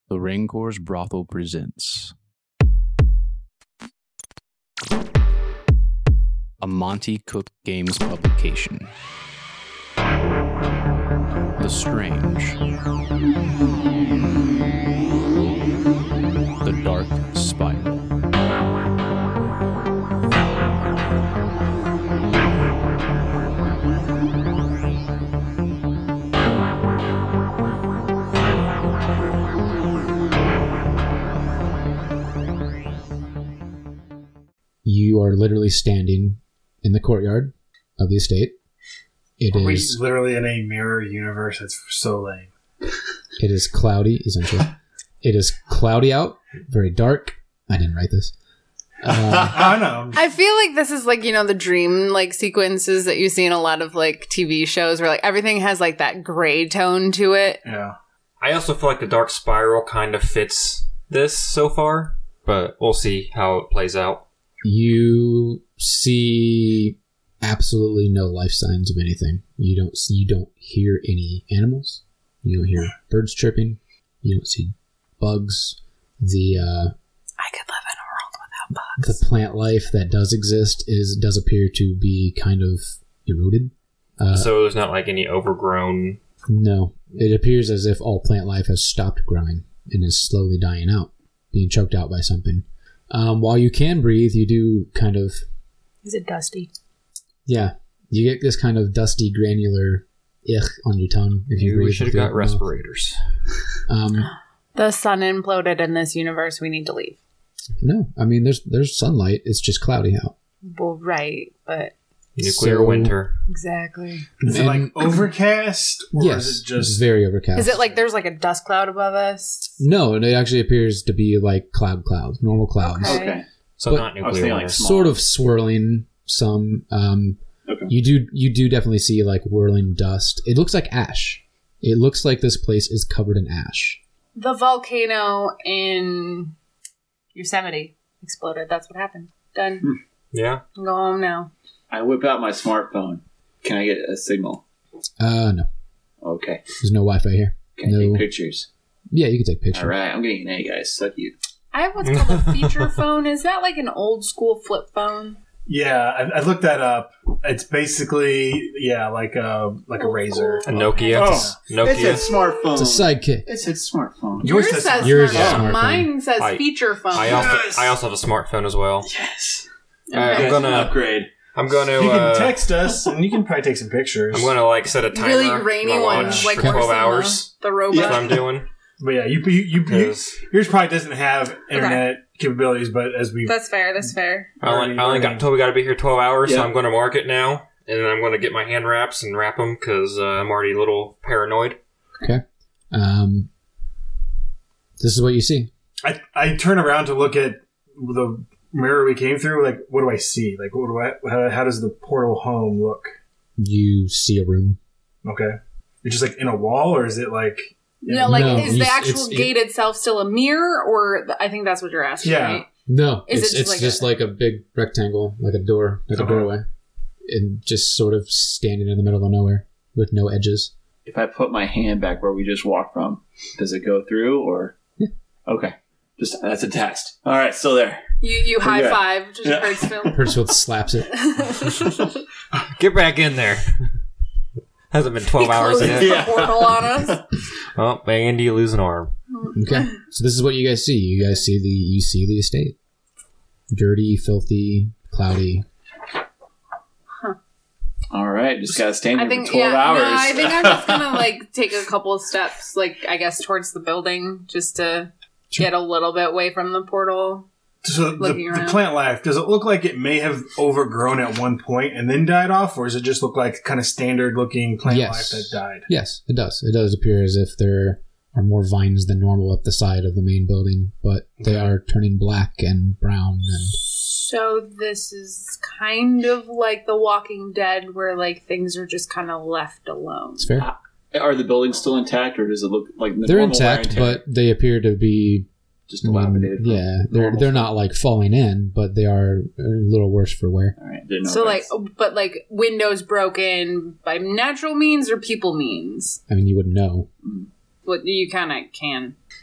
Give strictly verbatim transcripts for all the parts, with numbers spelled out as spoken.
The Rancor's Brothel presents a Monty Cook Games publication. The Strange. The Dark Spiral. You are literally standing in the courtyard of the estate. It Are is we literally in a mirror universe? That's so lame. It is cloudy, essentially. It is cloudy out, very dark. I didn't write this. Uh, I know. I feel like this is like, you know, the dream like sequences that you see in a lot of like T V shows where like everything has like that gray tone to it. Yeah. I also feel like the Dark Spiral kind of fits this so far, but we'll see how it plays out. you see absolutely no life signs of anything. You don't see, you don't hear any animals. You don't hear birds chirping. You don't see bugs. The uh, I could live in a world without bugs. the plant life that does exist is does appear to be kind of eroded. Uh, so there's not like any overgrown... no, it appears as if all plant life has stopped growing and is slowly dying out, being choked out by something. Um, while you can breathe, you do kind of... Is it dusty? Yeah, you get this kind of dusty, granular ich on your tongue. If you We breathe should have with got your mouth. respirators. Um, The sun imploded in this universe. We need to leave. no, I mean there's there's sunlight. It's just cloudy out. Well, right, but Nuclear So- winter. exactly. Is it And- like overcast? Or yes, is it it's just. very overcast. Is it like there's like a dust cloud above us? No, it actually appears to be like cloud clouds, normal clouds. Okay. Okay. So But- not I was nuclear thinking, winter. like, small. Sort of swirling some. Um, Okay. You do you do definitely see like whirling dust. It looks like ash. It looks like this place is covered in ash. The volcano in Yosemite exploded. That's what happened. Done. Yeah? Go home now. I whip out my smartphone. Can I get a signal? Uh, no, Okay. there's no Wi-Fi here. Can I No. take pictures? Yeah, you can take pictures. All right. I'm getting an A, guys. Suck you. I have what's called a feature phone. Is that like an old school flip phone? Yeah, I, I looked that up. It's basically, yeah, like a, like a Old razor. A Nokia. Oh. Nokia. It's a smartphone. It's a sidekick. It's a smartphone. Yours Yours says says smartphone. Yours is smartphone. smartphone. Mine says I- feature phone. I also Yes! I also have a smartphone as well. Yes. Okay. I'm Guys, gonna upgrade. I'm gonna You can uh, text us, and you can probably take some pictures. I'm gonna like set a timer. really rainy on my ones, watch like for worse twelve than hours. the, the robot. That's what I'm doing. But yeah, you, you, you, you, 'Cause yours probably doesn't have internet capabilities, but as we That's fair. That's fair. I only, I only got told we got to be here twelve hours, so Yeah. I'm going to mark it now, and then I'm going to get my hand wraps and wrap them because uh, I'm already a little paranoid. Um, this is what you see. I, I turn around to look at the mirror we came through. Like, what do I see? Like, what do I? How, how does the portal home look? You see a room. Okay, it's just like in a wall, or is it like? No, like No, is you- the actual it's- it- gate itself still a mirror, or the, I think that's what you're asking, Yeah. right? No, Is it it's just it's like just a- like a big rectangle, like a door, like Okay. a doorway, and just sort of standing in the middle of nowhere with no edges. If I put my hand back where we just walked from, does it go through or? Yeah. Okay. Just that's a test. All right, still there. You you high good. five to Yeah. Hertzfield. Hertzfield slaps it. Get back in there. Hasn't been twelve He hours closes yet. the Yeah. portal on us. Oh, Andy, you lose an arm. Okay, so this is what you guys see. You guys see the you see the estate, dirty, filthy, cloudy. All right, just gotta stand I here think for twelve yeah. hours. No, I think I'm just gonna like take a couple of steps, like I guess towards the building, just to Sure. get a little bit away from the portal. So the, Looking the around. plant life, does it look like it may have overgrown at one point and then died off, or does it just look like kind of standard looking plant Yes. life that died? Yes, it does. It does appear as if there are more vines than normal up the side of the main building, but they are turning black and brown and So this is kind of like The Walking Dead, where like things are just kind of left alone. it's fair. Are the buildings still intact, or does it look like the They're normal wear intact, and tear? but they appear to be just dilapidated? from yeah, they're normal they're stuff? not like falling in, but they are a little worse for wear. All right, didn't know. So if like, that's- but like windows broken by natural means or people means. I mean, you wouldn't know. What you kind of can.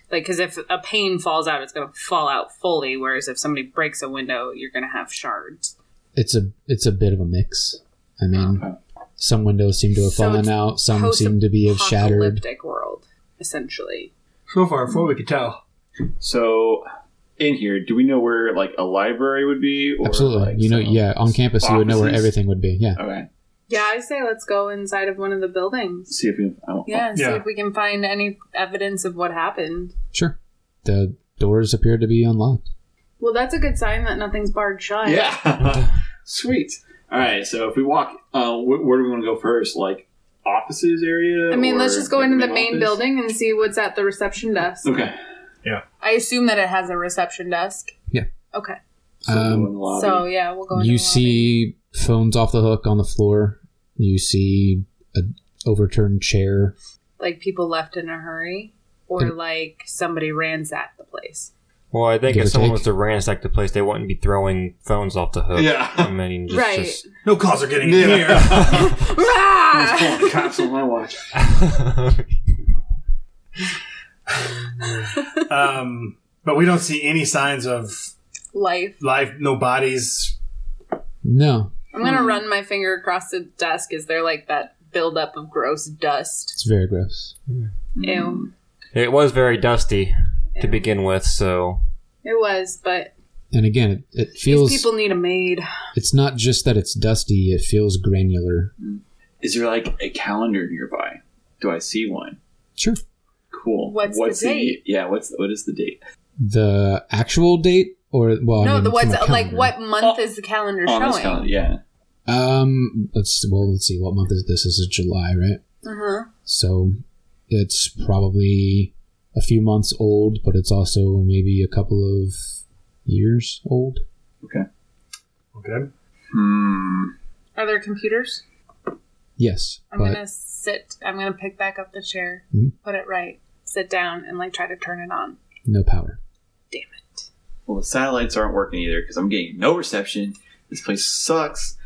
Like, because if a pane falls out, it's going to fall out fully. Whereas if somebody breaks a window, you're going to have shards. It's a it's a bit of a mix. I mean, Okay. some windows seem to have So fallen it's out. Some seem to be have shattered. Post-apocalyptic world, essentially. So far, from what we could tell. So, in here, do we know where like a library would be? Or, Absolutely. like, you know, some yeah, on campus you would know where offices? everything would be. Yeah. Okay. Yeah, I say let's go inside of one of the buildings. See if we. Oh, Yeah, see Yeah. if we can find any evidence of what happened. Sure. The doors appear to be unlocked. Well, that's a good sign that nothing's barred shut. Yeah. Sweet. All right. So if we walk, uh, wh- where do we want to go first? Like offices area? I mean, or, let's just go like, into the main office? building and see what's at the reception desk. Okay. I assume that it has a reception desk. Yeah. Okay. So we'll go Um, in the lobby. So, yeah, we'll go into You the lobby. see phones off the hook on the floor. You see a overturned chair. Like, people left in a hurry. Or, Mm. like, somebody ransacked the place. Well, I think Give if or someone take. was to ransack the place, they wouldn't be throwing phones off the hook. Yeah. I mean, just, Right. just No calls are getting Yeah. in here. Let's call Ah! the cops on my watch. um, but we don't see any signs of Life. life, no bodies. No, I'm going to Hmm. run my finger across the desk. Is there, like, that buildup of gross dust? it's very gross. Ew. it was very dusty to Ew. begin with, so It was, but And again, it, it these feels. people need a maid. It's not just that it's dusty. It feels granular. Is there like a calendar nearby? Do I see one? Sure. Cool. What's the date? Yeah. What's what is the date? The actual date, or well, no, I mean, the what's from a like calendar. what month Oh, is the calendar On this showing? calendar. Yeah. Um, let's well, let's see. What month is this? This is July, right? Uh-huh. So it's probably a few months old, but it's also maybe a couple of years old. Okay. Hmm. Are there computers? Yes, I'm but gonna sit. I'm gonna pick back up the chair, Mhm. put it right, sit down, and like try to turn it on. no power. Damn it! Well, the satellites aren't working either because I'm getting no reception. This place sucks.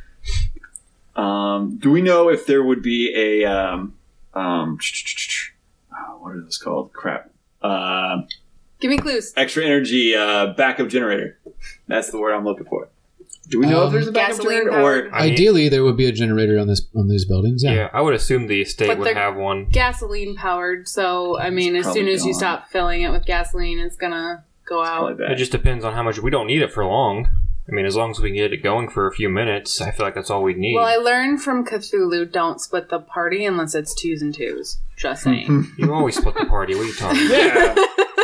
Um, do we know if there would be a um, um, oh, what are those called? Crap. Uh, Give me clues. extra energy uh, backup generator. That's the word I'm looking for. Do we know Um, if there's a backup Gasoline generator powered. or I mean- Ideally, there would be a generator on this on these buildings. yeah. Yeah. I would assume the estate But would they're- have one. Gasoline powered. So I mean, as soon probably as you gone. stop filling it with gasoline, it's gonna go probably out. bad? It just depends on how much. We don't need it for long. I mean, as long as we can get it going for a few minutes, I feel like that's all we need. Well, I learned from Cthulhu: don't split the party unless it's twos and twos. Just saying. You always split the party. What are you talking about? Yeah.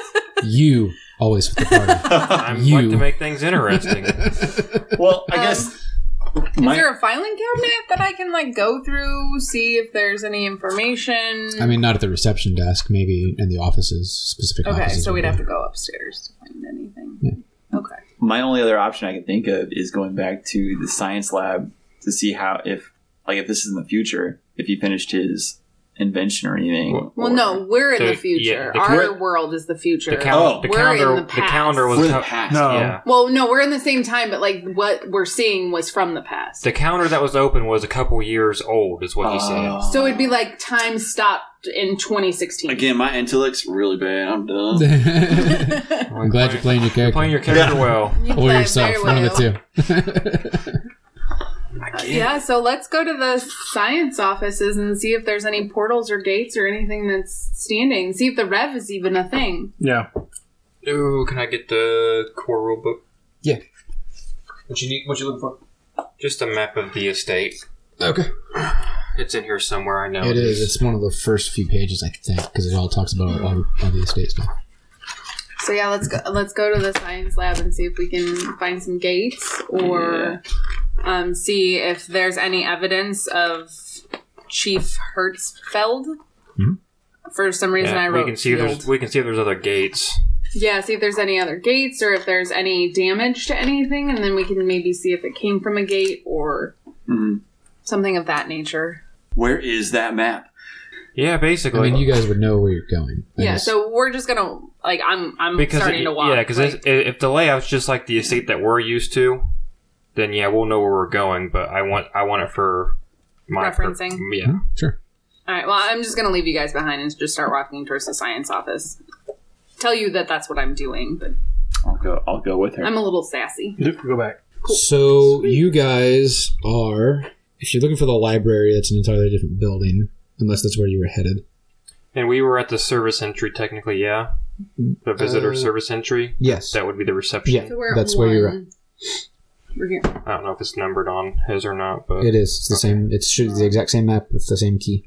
You always fit the party. I You. like to make things interesting. Well, I Um, guess Is my, there a filing cabinet that I can like go through, see if there's any information? I mean, not at the reception desk. Maybe in the offices, specific okay, offices. so would we'd be. have to go upstairs to find anything. Yeah. Okay. my only other option I can think of is going back to the science lab to see how if like if this is in the future, if he finished his invention or anything. Well- Well, or- no, we're in The- the future. yeah, the- Our we're- world is the future. The, cal- Oh. the We're calendar. in the The, past. calendar was. We're the co- past. No. Yeah. Well, no, we're in the same time, but like what we're seeing was from the past. The counter that was open was a couple years old, is what he Uh, said. So it'd be like time stopped in twenty sixteen. Again, my intellect's really bad. I'm done. I'm glad you're playing your You're character. playing your character well. You or play yourself. very One well. of the two. Yeah, so let's go to the science offices and see if there's any portals or gates or anything that's standing. See if the rev is even a thing. Yeah. Ooh, can I get the core rule book? Yeah. What you need? What you looking for? Just a map of the estate. Okay. It's in here somewhere. I know It is. It's one of the first few pages, I think, because it all talks about all, all the estate stuff. So yeah, let's go. Let's go to the science lab and see if we can find some gates or um, see if there's any evidence of Chief Hertzfeld. Mhm. For some reason, I Yeah, wrote we can see if field. there's we can see if there's other gates. Yeah, see if there's any other gates or if there's any damage to anything, and then we can maybe see if it came from a gate or Mhm. something of that nature. Where is that map? Yeah, I basically. mean, you guys would know where you're going. I Yeah, just- so we're just gonna like I'm I'm because starting it- to walk. yeah, because like, if the layout's just like the estate that we're used to, then yeah, we'll know where we're going. But I want I want it for my pur- Referencing. yeah. Sure. all right, well, I'm just gonna leave you guys behind and just start walking towards the science office. tell you that that's what I'm doing, but I'll go. I'll go with her. I'm a little sassy. Go back. Cool. So you guys are, if you're looking for the library, that's an entirely different building, unless that's where you were headed. And we were at the service entry, technically, yeah? The visitor Uh, service entry? Yes. That would be the reception. Yeah. So we're at That's where you're one. We're here. I don't know if it's numbered on his or not, but... It is. It's the same. It should be the exact same map with the same key.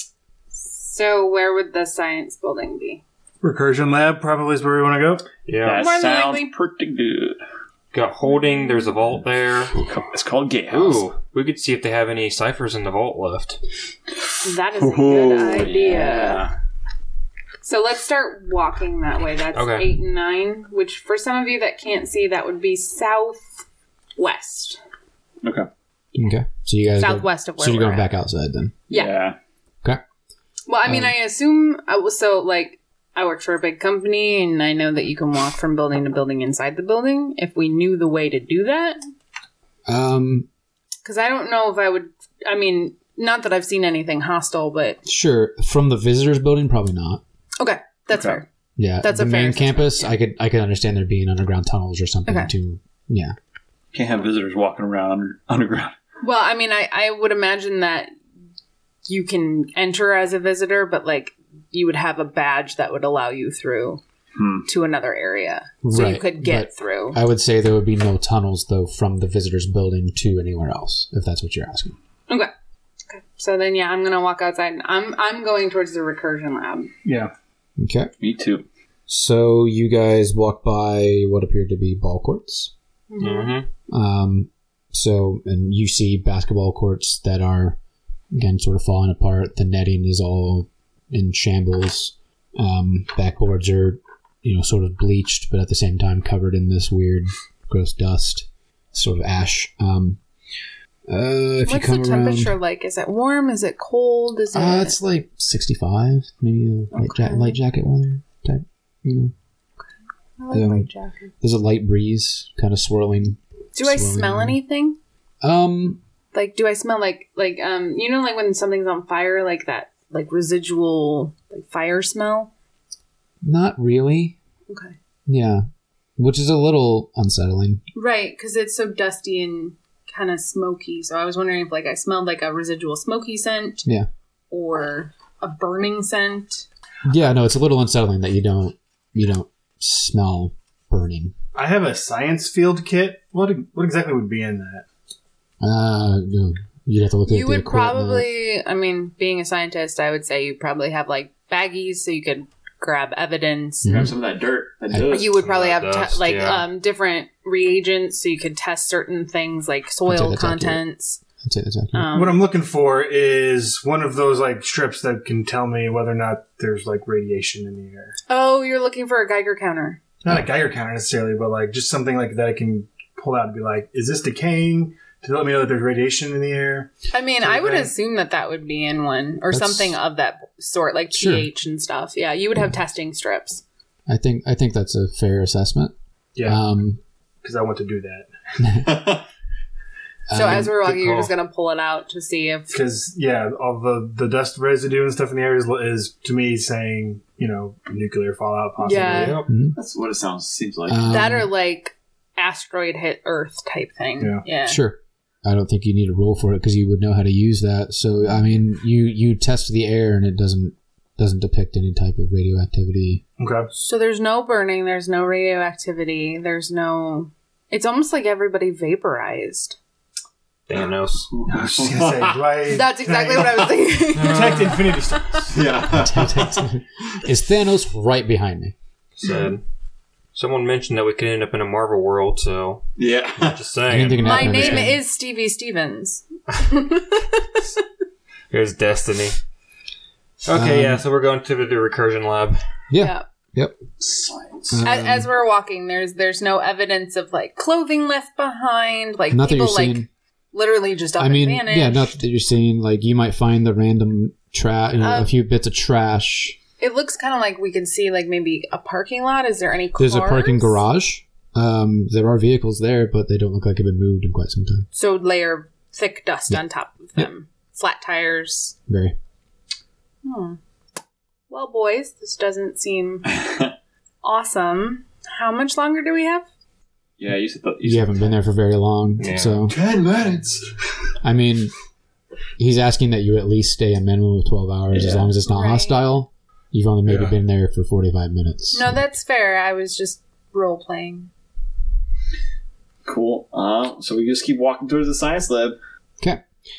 So where would the science building be? Recursion lab probably is where we want to go. Yeah. that More than sounds likely. pretty good. Got holding, there's a vault there. It's called Gatehouse. Ooh, we could see if they have any ciphers in the vault left. That is a Ooh, good idea. yeah. So let's start walking that way. That's Okay. eight and nine, which for some of you that can't see, that would be southwest. Okay. Okay. So you guys. Go, Southwest of where so you're we're going at. back outside then. Yeah. Yeah. Okay. Well, I mean, Um, I assume I was so like I work for a big company, and I know that you can walk from building to building inside the building. If we knew the way to do that, Um. because I don't know if I would. I mean, not that I've seen anything hostile, but Sure. From the visitors building, probably not. okay, that's Okay. fair. Yeah. That's the a fair main assessment, campus. yeah. I could. I could understand there being underground tunnels or something Okay. to. Yeah. Can't have visitors walking around under, underground. Well, I mean, I I would imagine that you can enter as a visitor, but like you would have a badge that would allow you through Hmm. to another area, so you Right, could get but through. I would say there would be no tunnels though from the visitors building to anywhere else, if that's what you're asking. Okay. Okay. So then, yeah, I'm gonna walk outside. I'm I'm going towards the recursion lab. Yeah. Okay. Me too. So you guys walk by what appeared to be ball courts. Mm-hmm. Um, so, and you see basketball courts that are, again, sort of falling apart. The netting is all in shambles. Um, backboards are, you know, sort of bleached, but at the same time covered in this weird, gross dust, sort of ash. Um, uh, if What's you the come around, temperature like? Is it warm? Is it cold? Is it? uh, it's like sixty-five, maybe light, ja- Okay. light jacket weather type. You know, I like um, light jacket. there's a light breeze kind of swirling. Do I swirling smell around. anything? Um, Like, do I smell like like um you know like when something's on fire, like that like residual like fire smell? not really. Okay. Yeah, which is a little unsettling. Right, because it's so dusty and kind of smoky. So I was wondering if like I smelled like a residual smoky scent. Yeah. Or a burning scent. Yeah, no, it's a little unsettling that you don't you don't smell burning. I have a science field kit. What what exactly would be in that? Uh, no, you'd have to look at You the would equipment. probably, I mean, being a scientist, I would say you probably have like baggies so you could grab evidence. Mhm. Grab some of that dirt. That dust. You would probably have Dust, te- like yeah. um, different reagents so you could test certain things like I'd say soil that's contents. I'd say that's accurate. Um, What I'm looking for is one of those like strips that can tell me whether or not there's like radiation in the air. oh, you're looking for a Geiger counter. Not a Geiger counter necessarily, but like just something like that I can pull out and be like, is this decaying? To let me know that there's radiation in the air. I mean, So I would then- assume that that would be in one or That's- something of that sort, like Sure. pH and stuff. Yeah, you would have testing strips. I think I think that's a fair assessment. Yeah, Um, because I want to do that. So um, as we're walking, good you're call. just gonna pull it out to see if. Because yeah, all the the dust residue and stuff in the air is, is to me saying you know nuclear fallout possibly. Yeah. Yep. That's what it sounds seems like. um, that or like asteroid hit Earth type thing. Yeah. Yeah. Sure. I don't think you need a roll for it because you would know how to use that. So I mean, you you test the air and it doesn't doesn't depict any type of radioactivity. Okay. So there's no burning, there's no radioactivity, there's no. It's almost like everybody vaporized. Thanos. I was just gonna say, do I? That's can exactly what I was thinking. Detect Infinity Stones. Yeah. Is Thanos right behind me? Said. Someone mentioned that we could end up in a Marvel world, so Yeah. just Anything saying. can My happen in this name game. is Stevie Stevens. Here's Destiny. Okay, Um, yeah, so we're going to the, the recursion lab. Yeah. Yep. Science. Um, as, as we're walking, there's there's no evidence of like clothing left behind, like Not that people you're like seeing. literally just up I mean, and vanished. yeah, not that you're seeing. Like you might find the random trash, you know, Um, a few bits of trash. It looks kind of like we can see like maybe a parking lot. Is there any cars? There's a parking garage. Um, there are vehicles there, but they don't look like they've been moved in quite some time. So layer thick dust Yeah. on top of them. Flat tires. Very. Hmm. Well, boys, this doesn't seem Awesome. How much longer do we have? Yeah, you said that. You haven't been there for very long, Yeah. so ten minutes. I mean, he's asking that you at least stay a minimum of twelve hours as Yeah. long as it's not Right. hostile. You've only maybe Yeah. been there for forty-five minutes. No, that's fair. I was just role playing. Cool. Uh, so we just keep walking towards the science lab. Okay.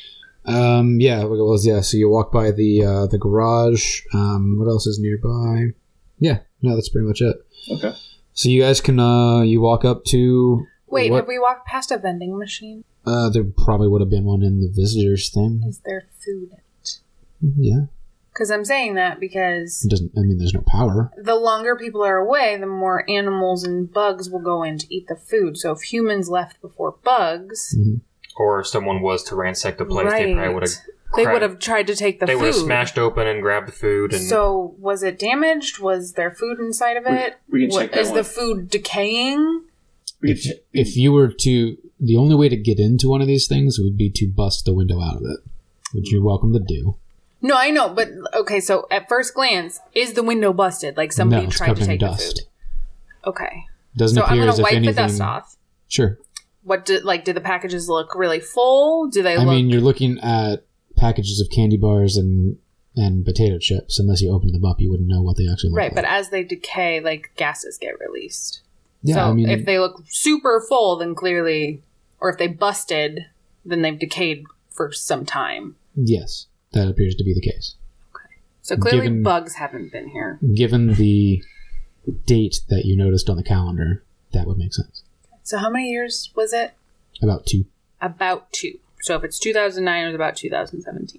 Um, yeah, well, yeah, so you walk by the uh, the garage. Um, what else is nearby? Yeah, no, that's pretty much it. Okay. So you guys can, uh, you walk up to... Wait, what- have we walked past a vending machine? Uh, there probably would have been one in the visitors thing. Is there food in it? Yeah. Because I'm saying that because It doesn't, I mean, there's no power. the longer people are away, the more animals and bugs will go in to eat the food. So if humans left before bugs, Mhm. Or if someone was to ransack the place, they probably would have. they would have tried to take the They food. would have smashed open and grabbed the food. And So was it damaged? Was there food inside of We- it? we can What- check that is one. the food decaying? We can If, check- if you were to... The only way to get into one of these things would be to bust the window out of it, which you're welcome to do. No, I know, but okay. So at first glance, is the window busted? Like somebody no, it's tried covered to in take dust. the food. Okay, Doesn't so I'm appear gonna as if wipe anything... the dust off. Sure. What did like? Did the packages look really full? Do they I look? mean, you're looking at packages of candy bars and and potato chips. Unless you open them up, you wouldn't know what they actually look right, like. but as they decay, like gases get released. yeah, so I mean, if they look super full, then clearly, or if they busted, then they've decayed for some time. yes, that appears to be the case. So clearly, Given- bugs haven't been here. Given the date that you noticed on the calendar, that would make sense. So how many years was it? About two. About two. So if it's two thousand nine, it was about two thousand seventeen.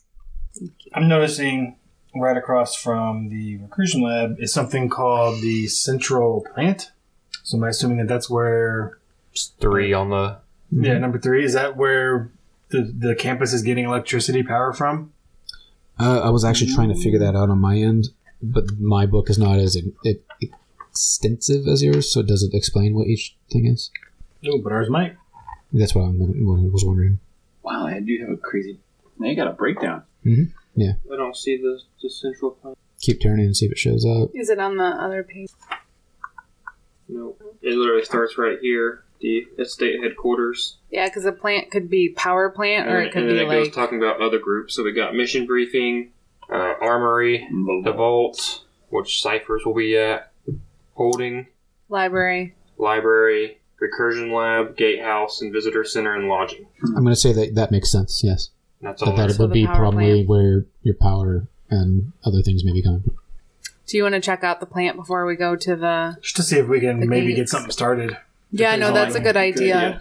I'm noticing right across from the recursion lab is something called the central plant. So am I assuming that that's where, three on the. yeah, number three, is that where the, the campus is getting electricity power from? Uh, I was actually trying to figure that out on my end, but my book is not as e- e- extensive as yours, so does it explain what each thing is? No, but ours might. That's what, I'm, what I was wondering. Wow, I do have a crazy. Now you got a breakdown. I don't see the, the central point. Keep turning and see if it shows up. Is it on the other page? No. It literally starts right here. The estate headquarters. Yeah, because a plant could be power plant, or and, it could and then be it like goes talking about other groups. So we got mission briefing, uh, armory, the vault, which ciphers will be at, holding, library. library, recursion lab, gatehouse, and visitor center and lodging. I'm going to say that that makes sense, yes. That's all. That, that there it is. So would the be power probably plant. where your power and other things may be coming from. Do you want to check out the plant before we go to the? Just to see if we can The maybe gates. get something started. Yeah, no, that's a good idea.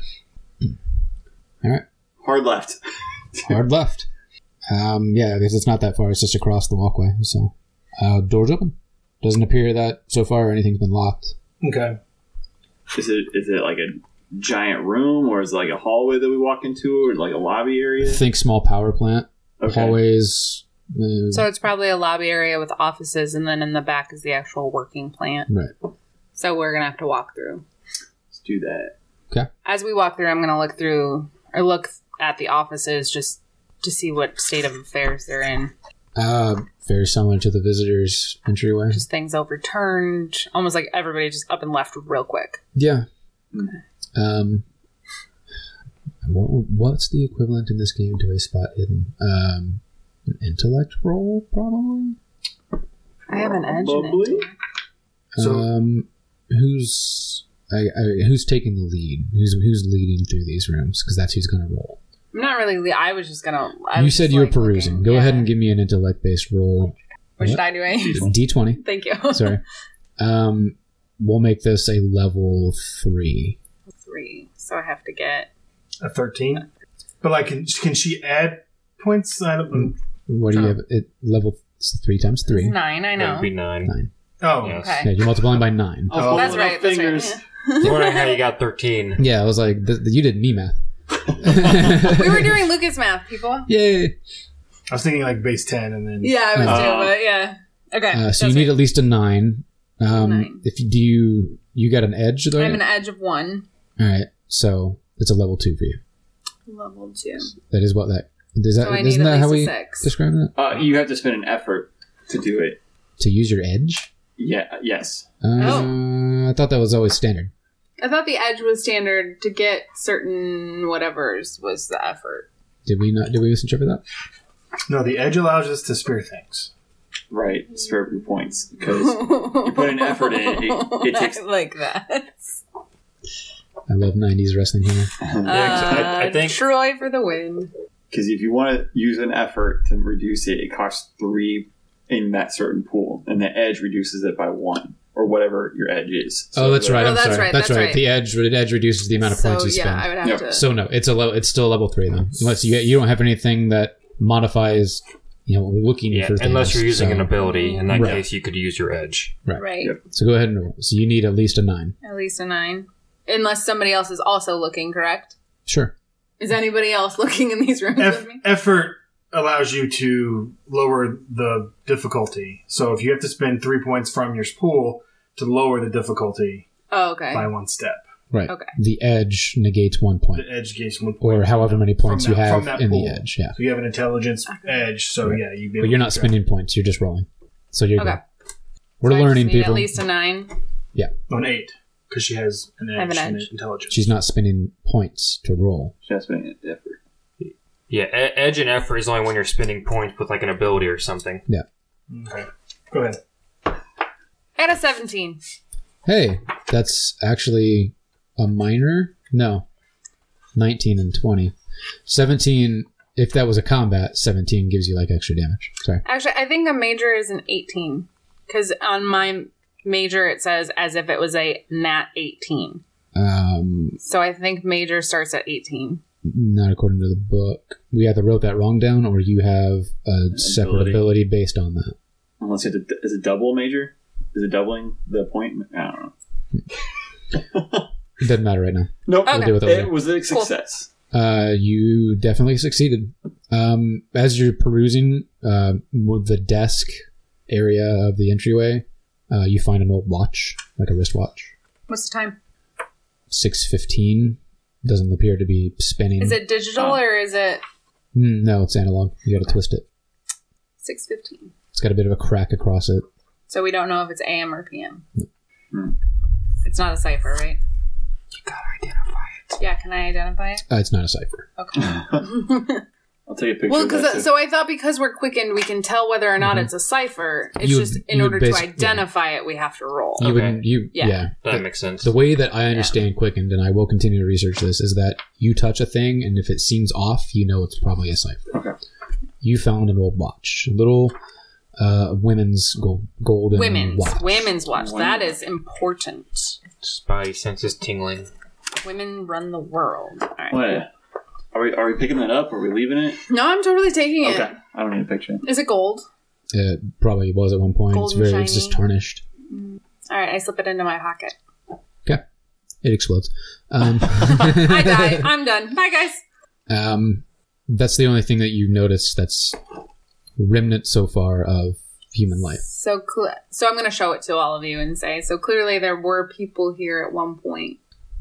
All right. Hard left. Hard left. Um, yeah, because it's not that far. It's just across the walkway. So, uh, doors open. Doesn't appear that so far anything's been locked. Okay. Is it is it like a giant room, or is it like a hallway that we walk into, or like a lobby area? Think small power plant. Okay. Hallways. Uh, So it's probably a lobby area with offices, and then in the back is the actual working plant. right. So we're gonna have to walk through. Let's do that. As we walk through, I'm gonna look through or look at the offices just to see what state of affairs they're in. Uh, very similar to the visitors' entryway. Just things overturned, almost like everybody just up and left real quick. Yeah. Um, what, what's the equivalent in this game to a spot hidden? Um, an intellect roll, probably. I have an edge in Probably. it. So- um, who's I, I, who's taking the lead? Who's who's leading through these rooms? Because that's who's going to roll. I'm not really. I was just gonna. I You was said just, you were like, perusing. looking. Go Yeah. ahead and give me an intellect-based roll. What should I do? eh? D twenty. Thank you. Sorry. Um, we'll make this a level three. Three. So I have to get. A thirteen. But like, can, can she add points? I don't, What do you have? It level so three times three. Nine. I That know. would be nine. Nine. oh, Yes. Okay. Yeah, you're multiplying by nine. Oh, That's no right. That's fingers. right. I'm wondering how you got thirteen. Yeah, I was like, th- you did me math. Yeah. We were doing Lucas math, people. Yay! I was thinking like base ten and then. Yeah, I was Uh, too, but yeah. Okay. Uh, so you that's need right. at least a nine. Um, Nine. If you do, you, you got an edge I there. have an edge of one. All right, so it's a level two for you. Level two. That is what that is. That So I need isn't at that how least we a six. describe it? Uh, you have to spend an effort to do it. To use your edge. Yeah. Yes. Uh, Oh. I thought that was always standard. I thought the edge was standard. To get certain whatevers was the effort. Did we not? Did we misinterpret that? No, the edge allows us to spear things. Right. Spare your points because you put an effort in. It, it takes. I like that. I love nineties wrestling humor. Yeah, I- I Uh, think- Troy for the win. Because if you want to use an effort to reduce it, it costs three in that certain pool, and the edge reduces it by one or whatever your edge is. Oh, that's right. Oh, I'm that's sorry. right, that's, that's right. right. The edge, the edge reduces the amount of points So you yeah, spend. I would have Yeah. to. So no, it's a level. It's still level three then, unless you you don't have anything that modifies. You know, looking Yeah, for things. unless you're using so, an ability. In that Right. case, you could use your edge. right. Yep. So go ahead and roll. So you need at least a nine. At least a nine, unless somebody else is also looking. Correct? Sure. Is anybody else looking in these rooms Eff- with me? effort allows you to lower the difficulty. So if you have to spend three points from your pool to lower the difficulty Oh, okay. by one step, Right. Okay. The edge negates one point, the edge gains one point. or however many points from you that- have from that in pool. the edge. Yeah. So you have an intelligence Okay. edge. So Right. yeah, you. But you're not spending points. You're just rolling. So you're Okay. good. We're So I just learning, need people. At least a nine. an eight because she has an I have edge, an and edge. intelligence. She's not spending points to roll. Just spending an effort. Yeah, e- edge and effort is only when you're spending points with like an ability or something. Okay, go ahead. I got a seventeen. Hey, that's actually a minor? No. nineteen and twenty. seventeen, if that was a combat, seventeen gives you like extra damage. Sorry. Actually, I think a major is an eighteen. Because on my major it says as if it was a nat eighteen. Um, So I think major starts at eighteen. not according to the book. We either wrote that wrong down or you have a separate ability. ability based on that. Unless you have to, is it double major? Is it doubling the point? I don't know. It doesn't matter right now. Nope. Okay. We'll deal with it It later. was a success. Uh, you definitely succeeded. Um, as you're perusing uh, with the desk area of the entryway, uh, you find an old watch, like a wristwatch. What's the time? six fifteen. Doesn't appear to be spinning. Is it digital Oh. or is it Mm, no, it's analog. You got to twist it. six fifteen? It's got a bit of a crack across it. So we don't know if it's A M or P M. Hmm. It's not a cipher, right? You gotta identify it. Yeah, can I identify it? Uh, it's not a cipher. Okay. I'll take a picture Well, of that. because too. so I thought because we're quickened, we can tell whether or not Mhm. it's a cipher. It's You would- just in you would order to basi- identify it, we have to roll. You Okay. wouldn't. You Yeah. yeah. That makes sense. The way that I understand Quickened, and I will continue to research this, is that you touch a thing, and if it seems off, you know it's probably a cipher. Okay. You found an old watch, a little uh, women's gold, golden Women's watch. women's watch. Women. That is important. Spidey senses tingling. Women run the world. All right. What? Are we are we picking that up? Are we leaving it? No, I'm totally taking it. Okay. I don't need a picture. Is it gold? It probably was at one point. Golden it's very, it's shiny. just tarnished. All right, I slip it into my pocket. It explodes. Um, I die. I'm done. Bye, guys. um, that's the only thing that you notice that's remnant so far of human life. So, cl- so I'm going to show it to all of you and say, so clearly there were people here at one point.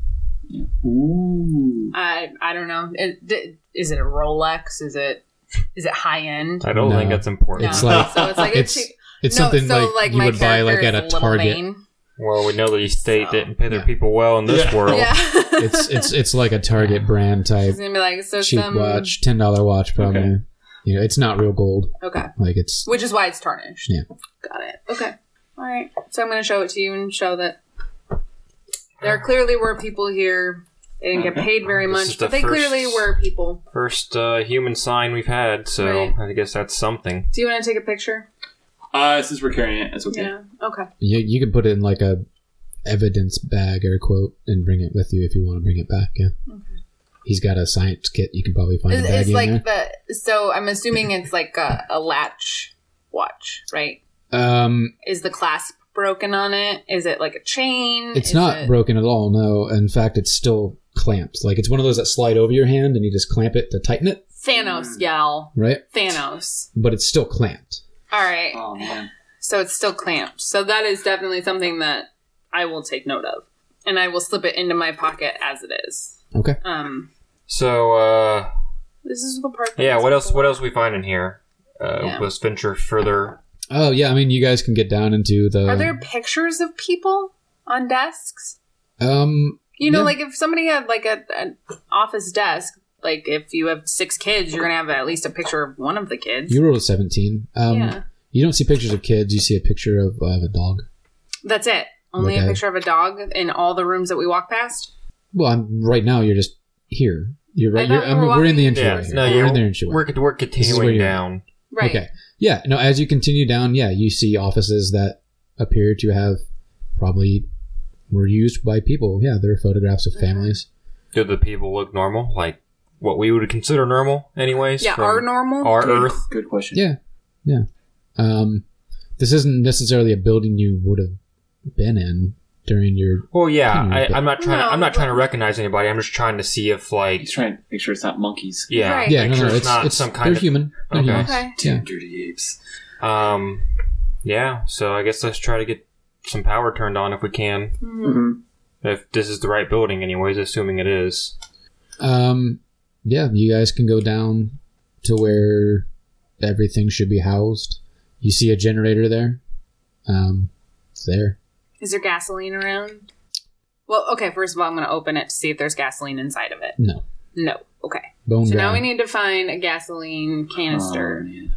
Ooh. I I don't know. Is, is it a Rolex? Is it is it high end? I don't No. think that's important. It's No. like- so it's like it's- it's, cheap. It's no, something so like, you my would buy like character at a is little Target. vain. Well, we know the estate So- didn't pay their Yeah. people well in this Yeah. world. Yeah. It's it's it's like a Target brand type It's gonna be like so cheap some watch, ten dollar watch probably. Okay. You know, it's not real gold. Okay, Like it's which is why it's tarnished. Yeah. Got it. Okay. All right. So I'm gonna show it to you and show that there clearly were people here. They didn't get paid very This much, is the but they first- clearly were people. First uh, human sign we've had, so Right. I guess that's something. Do you want to take a picture? Uh, since we're carrying it, it's okay. Yeah. Okay. you you can put it in like a evidence bag or quote and bring it with you if you want to bring it back. Yeah. Okay. He's got a science kit. You can probably find It's, a bag it's in like there. the so I'm assuming it's like a, a latch watch, right? Um, Is the clasp broken on it? Is it like a chain? it's Is not it- broken at all. No, in fact, it's still clamped. Like it's one of those that slide over your hand and you just clamp it to tighten it, Thanos, y'all. right? Thanos. But it's still clamped. All right. Oh man. So it's still clamped. So that is definitely something that I will take note of. And I will slip it into my pocket as it is. Okay. Um, So, uh, this is the part that yeah, is what else? cool. What else we find in here? Uh, Yeah. Let's venture further. Oh, yeah. I mean, you guys can get down into the... Are there pictures of people on desks? Um, You know, Yeah. like if somebody had like a, an office desk, like if you have six kids, you're going to have at least a picture of one of the kids. you rolled a seventeen. Um, Yeah. You don't see pictures of kids. You see a picture of, uh, of a dog. That's it. Only Okay. a picture of a dog in all the rooms that we walk past? Well, I'm, right now, you're just here. You're right. I You're, thought I we mean, were we're in the walking- entryway. Yeah, here. no, we're you're in the entryway. we're, we're is where continuing you're- down. Right. Okay. Yeah. No, as you continue down, yeah, you see offices that appear to have probably were used by people. Yeah, there are photographs of families. Do the people look normal? Like what we would consider normal, anyways? Yeah, from our normal. our Good, Earth. good question. Yeah. Yeah. Um, this isn't necessarily a building you would have been in during your. Well, yeah, Hmm, I, but- I'm not trying. No, to, I'm not trying to but- recognize anybody. I'm just trying to see if, like, He's trying to make sure it's not monkeys. yeah, Right. Yeah, make no, sure no, it's, it's, not it's some kind they're of. human. They're Okay. humans. Okay. Two Yeah. dirty apes. Um, yeah. So I guess let's try to get some power turned on if we can. Mhm. Mm-hmm. If this is the right building, anyways, assuming it is. Um, yeah, you guys can go down to where everything should be housed. You see a generator there. Um, it's there. Is there gasoline around? Well, okay, first of all, I'm going to open it to see if there's gasoline inside of it. No. No. Okay. Bone So dry. now we need to find a gasoline Oh, canister. man.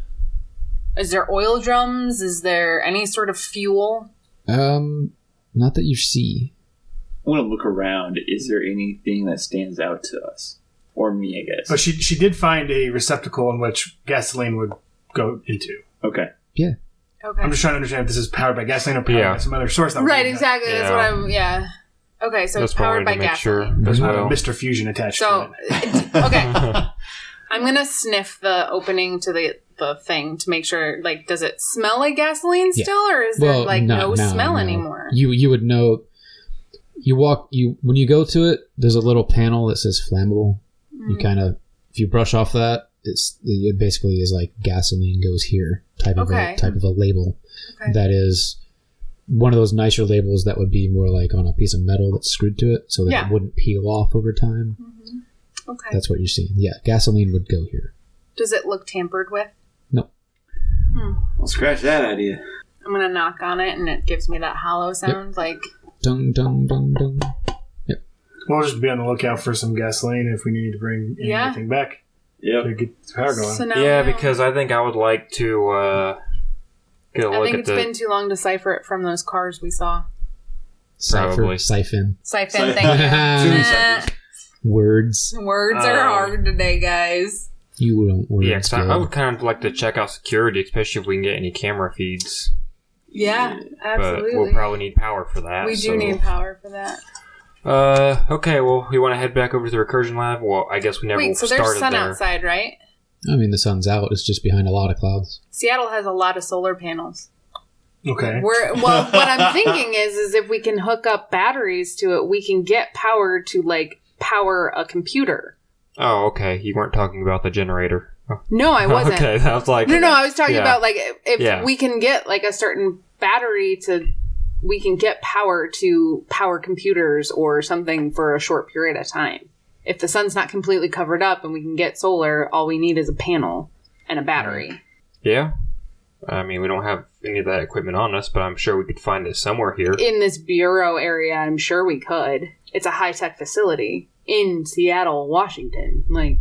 Is there oil drums? Is there any sort of fuel? Um, not that you see. I want to look around. Is there anything that stands out to us? Or me, I guess. But she she did find a receptacle in which gasoline would go into. Okay. Okay. I'm just trying to understand if this is powered by gasoline or powered Yeah. by some other source. That we Right, don't know. exactly. That's Yeah. what I'm. Yeah. Okay, so That's it's powered probably by to make sure gasoline. as There's not well. a Mister Fusion attached So, to it. it's- okay, I'm gonna sniff the opening to the the thing to make sure. Like, does it smell like gasoline Yeah. still, or is there Well, like no, no, no, smell no. anymore? You you would know. You walk you when you go to it. There's a little panel that says flammable. You Mm. kind of if you brush off that, it's it basically is like gasoline goes here type of Okay. a, type of a label. Okay. That is one of those nicer labels that would be more like on a piece of metal that's screwed to it, so that Yeah. it wouldn't peel off over time. Mhm. Okay. That's what you're seeing. Yeah, gasoline would go here. Does it look tampered with? No. Hmm. Well, scratch that idea. I'm gonna knock on it, and it gives me that hollow sound. Like, Dung dung dung dung. We'll just be on the lookout for some gasoline if we need to bring Yeah. anything back Yep. to get the power going. so now Yeah, we know. because I think I would like to uh, get a I look think at it's the. been too long to cipher it from those cars we saw. Cipher, Probably. siphon. Siphon, Siphon. thank you. Too many Nah. ciphers. Words. Words are Um, hard today, guys. You don't words. Yeah, 'cause I, I good. would kind of like to check out security, especially if we can get any camera feeds. Yeah, absolutely. But we'll probably need power for that. we do so- need power for that. Uh, okay. Well, we want to head back over to the recursion lab. Well, I guess we never Wait, so started there's sun there. outside, right? I mean, the sun's out. It's just behind a lot of clouds. Seattle has a lot of solar panels. Okay. We're, well, what I'm thinking is, is if we can hook up batteries to it, we can get power to like power a computer. Oh, okay. You weren't talking about the generator. Oh, No, I wasn't. Okay, I was like, No, no, I was talking Yeah. about like if- if Yeah. we can get like a certain battery to, we can get power to power computers or something for a short period of time. If the sun's not completely covered up and we can get solar, all we need is a panel and a battery. Yeah. I mean, we don't have any of that equipment on us, but I'm sure we could find it somewhere here. In this bureau area, I'm sure we could. It's a high tech facility in Seattle, Washington. Like,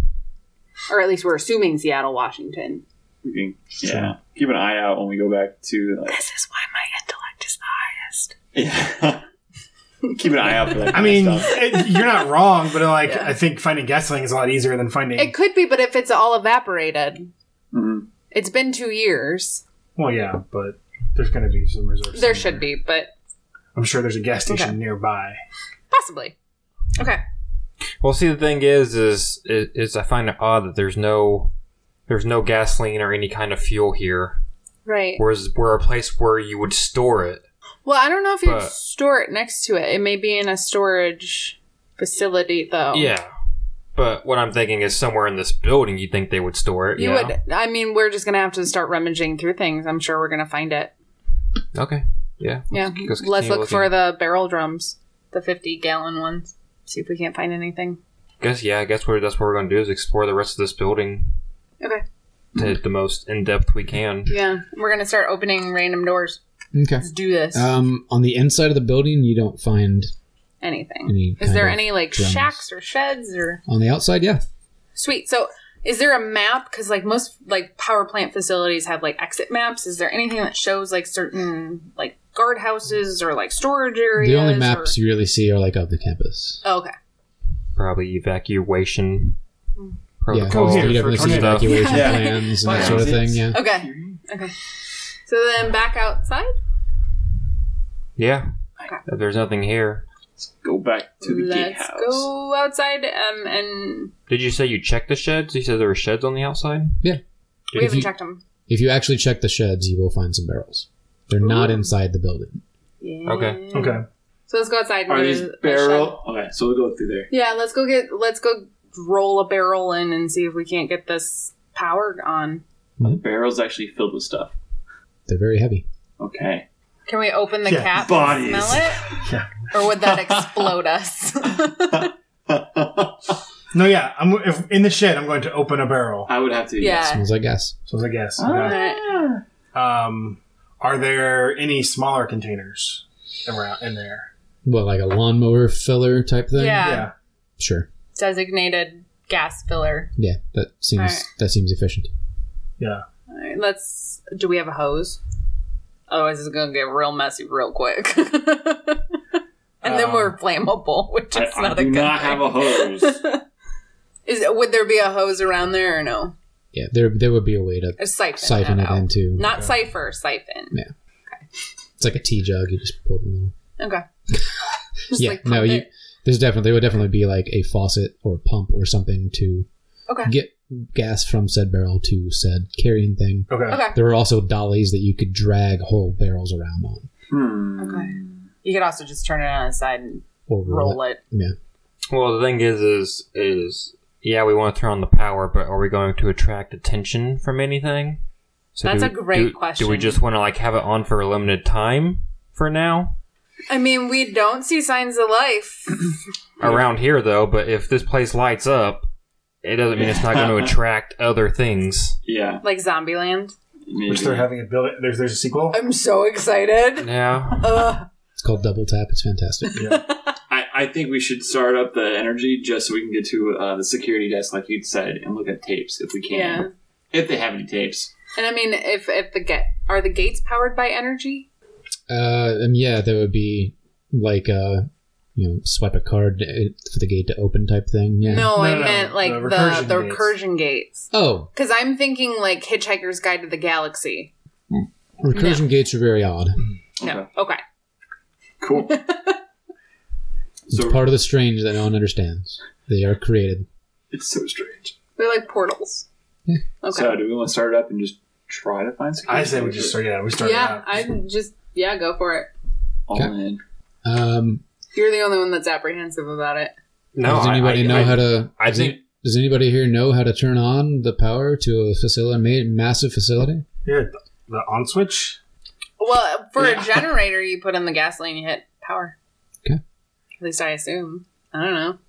or at least we're assuming Seattle, Washington. We can, yeah. Keep an eye out when we go back to. Like, This is why my intellect is the highest. yeah. Keep an eye out for that. I kind mean, of stuff. it, you're not wrong, but like Yeah. I think finding gasoline is a lot easier than finding. It could be, but if it's all evaporated, Mhm. it's been two years. well, yeah, but there's going to be some resources. There should be, but I'm sure there's a gas station Okay. nearby. possibly. Okay. Well, see, the thing is, is, is, is I find it odd that there's no, there's no gasoline or any kind of fuel here. Right. Whereas we're a place where you would store it. Well, I don't know if you But- store it next to it. It may be in a storage facility, though. Yeah. But what I'm thinking is somewhere in this building, you'd think they would store it. You yeah. would. I mean, we're just gonna have to start rummaging through things. I'm sure we're gonna find it. Okay. Yeah. Yeah. Let's Let's continue look for looking. the barrel drums, the fifty gallon ones. See if we can't find anything. Guess yeah. I guess we're, that's what we're going to do is explore the rest of this building. Okay. to the most in depth we can. Yeah, we're gonna start opening random doors. Okay. Let's do this. Um, on the inside of the building, you don't find Anything? any. Is kind there of any like drums. shacks or sheds or? On the outside, yeah. Sweet. So, is there a map? Because like most like power plant facilities have like exit maps. Is there anything that shows like certain like guardhouses or like storage areas? The only maps or- you really see are like of the campus. Oh, okay. Probably evacuation Yeah, protocols. Oh, here you for definitely see tornado. evacuation Yeah. plans and that Plans, sort of thing. yes. Yeah. Okay. Okay. So then back outside. Yeah. Okay. If there's nothing here. Let's go back to the Let's gatehouse. go outside. Um, and Did you say you checked the sheds? You said there were sheds on the outside? Yeah. we If haven't you- checked them. If you actually check the sheds, you will find some barrels. They're not Ooh. inside the building. Yeah. Okay. Okay. So let's go outside. And Are go these to the barrel? Okay, so we'll go through there. shed. Yeah. Let's go get. Let's go roll a barrel in and see if we can't get this power on. The barrel's actually filled with stuff. They're very heavy. Okay. Can we open the Yeah, cap bodies. and smell it? Yeah. Or would that explode us? No, yeah. I'm if in the shed. I'm going to open a barrel. I would have to. Yeah. Smells like gas. So I guess. Ah. Okay. Um, are there any smaller containers around in there? What, like a lawnmower filler type thing? Yeah. Yeah. Sure. Designated gas filler. Yeah, that seems Alright. that seems efficient. Yeah. All right, let's. Do we have a hose? Otherwise, it's gonna get real messy real quick. And then Um, we're flammable, which I, is I not a do good not thing. have a hose. Is would there be a hose around there or no? Yeah, there there would be a way to A siphon. siphon that it out. into. Not cipher, siphon. Yeah. It's like a tea jug. You just pull the little. Okay. Just Yeah, like no, pump you. it. There's definitely there would definitely be like a faucet or pump or something to Okay. get gas from said barrel to said carrying thing. Okay. Okay. There were also dollies that you could drag whole barrels around on Hmm. Okay. You could also just turn it on its side and or roll, roll it. it. Yeah. Well, the thing is, is, is, yeah, we want to turn on the power, but are we going to attract attention from anything? So That's do a we- great do- Do question. we just want to, like, have it on for a limited time for now? I mean, we don't see signs of life. Around here, though, but if this place lights up, it doesn't mean it's not going to attract other things. Yeah. Like Zombieland. Maybe. Which they're having a build. There's there's a sequel. I'm so excited. Yeah. Ugh. It's called Double Tap. It's fantastic. Yeah. I, I think we should start up the energy just so we can get to uh, the security desk, like you'd said, and look at tapes if we can. Yeah. If they have any tapes. And I mean, if if the get are the gates powered by energy? Uh, and yeah, there would be like uh, you know, swipe a card for the gate to open type thing. Yeah. No, No, I no, no. meant like The the recursion the gates. recursion gates. Oh, Because I'm thinking like Hitchhiker's Guide to the Galaxy. recursion gates are very odd. No. Okay. Cool. It's So- part of the strange that no one understands. They are created. It's so strange. They're like portals. Yeah. Okay. So, do we want to start it up and just try to find security? I say we just start. Yeah, we start. yeah, it I just yeah, go for it. all Okay. in. Um, You're the only one that's apprehensive about it. No, does I- anybody I, know I, how to? I does, think- any- does anybody here know how to turn on the power to a facility, ma- massive facility? Yeah, the, the on switch. Well, for Yeah. a generator, you put in the gasoline, you hit power. Okay. At least I assume. I don't know.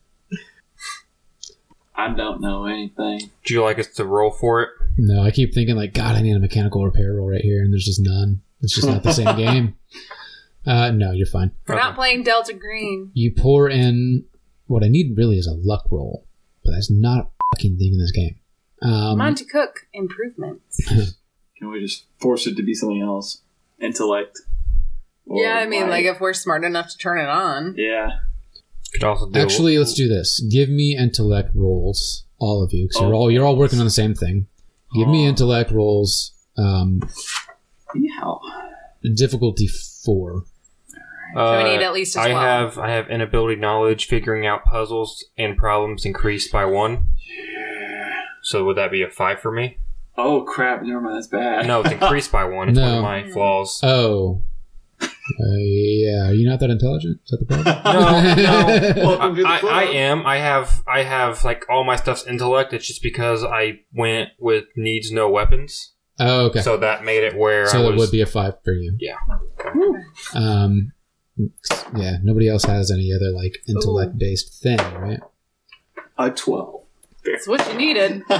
I don't know anything. Do you like us to roll for it? No, I keep thinking like, God, I need a mechanical repair roll right here, and there's just none. It's just not the same game. Uh, no, you're fine. We're Okay. not playing Delta Green. You pour in. What I need really is a luck roll, but that's not a fucking thing in this game. Um, Monty Cook improvements. Can we just force it to be something else? Intellect. Or yeah, I mean, might. like if we're smart enough to turn it on. Yeah. Could also do Actually, let's do this. Give me intellect rolls, all of you, because you're Oh. all you're all working on the same thing. Give me Oh. intellect rolls. Um, Yeah. difficulty four. Uh, So we need at least a I twelve. have I have inability knowledge, figuring out puzzles and problems increased by one. So would that be a five for me? Oh crap! Never mind. That's bad. No, it's increased by one. It's one No. of my flaws. Oh, uh, yeah. Are you not that intelligent? Is that the problem? No, no. Welcome to the I, club. I am. I have. I have like all my stuff's intellect. It's just because I went with needs no weapons, Oh, okay. So, so that made it where I that was. would be a five for you. Yeah. Um, yeah. Nobody else has any other like intellect based thing, right? A twelve. That's what you needed.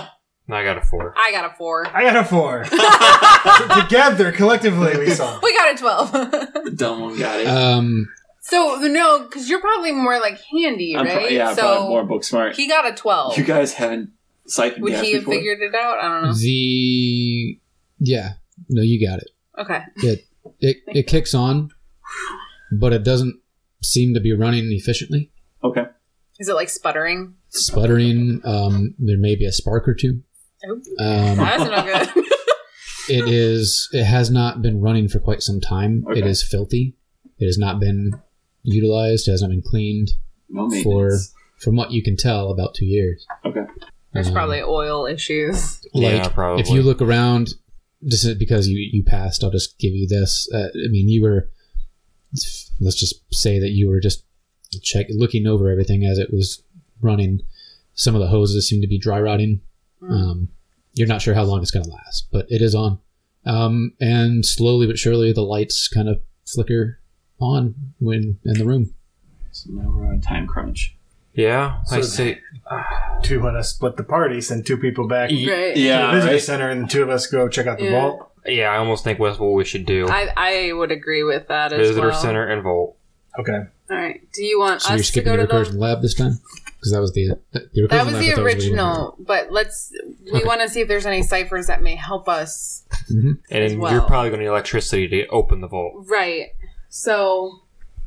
I got a four. I got a four. I got a four. Together, collectively, we saw. We got a twelve. The dumb one got it. Um, So, no, because you're probably more, like, handy, I'm right? pro- yeah, I'm so probably more book smart. he got a twelve. You guys haven't siphoned Would gas he have before? figured it out? I don't know. the yeah, no, you got it. Okay. It it it kicks on, but it doesn't seem to be running efficiently. Okay. Is it, like, sputtering? Sputtering. Um, there may be a spark or two. Oh. Um, That's not good. it is. It has not been running for quite some time. Okay. It is filthy. It has not been utilized. It hasn't been cleaned No for, maintenance. from what you can tell, about two years. Okay. There's Um, probably oil issues. Like, Yeah, probably. if you look around, just because you, you passed, I'll just give you this. Uh, I mean, you were, let's just say that you were just check looking over everything as it was running. Some of the hoses seem to be dry rotting. Mm. Um, you're not sure how long it's going to last, but it is on. Um, and slowly but surely, the lights kind of flicker on when in the room. So now we're on a time crunch. Yeah, I So- say. Do you want to split the party, send two people back to Right. the Yeah, visitor right? center, and the two of us go check out the Yeah. vault? Yeah, I almost think that's what we should do. I, I would agree with that as Visitor well. center and vault. Okay. All right. Do you want So you're us to skipping go the to recursion the... lab this time? Because that was the, the, the recursion That was lab, the I thought was original, but let's... We Okay. want to see if there's any ciphers that may help us. Mm-hmm. And As well. you're probably going to need electricity to open the vault. Right. So,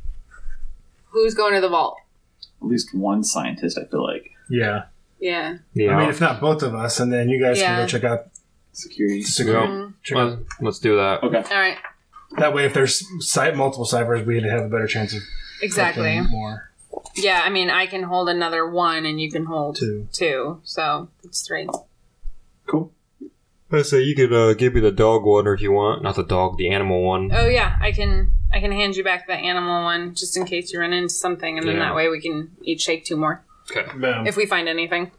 who's going to the vault? At least one scientist, I feel like. Yeah. Yeah. Yeah. I mean, if not both of us, and then you guys Yeah. can go check out Security. the security. Mhm. Check out. Let, let's do that. Okay. All right. That way, if there's ci- multiple ciphers, we'd have a better chance of Exactly. collecting more. Yeah, I mean, I can hold another one, and you can hold Two. two. So, it's three. Cool. I say you could uh, give me the dog one, or if you want, not the dog, the animal one. Oh, yeah. I can I can hand you back the animal one, just in case you run into something, and then Yeah. that way we can each take two more, Okay. Boom. if we find anything.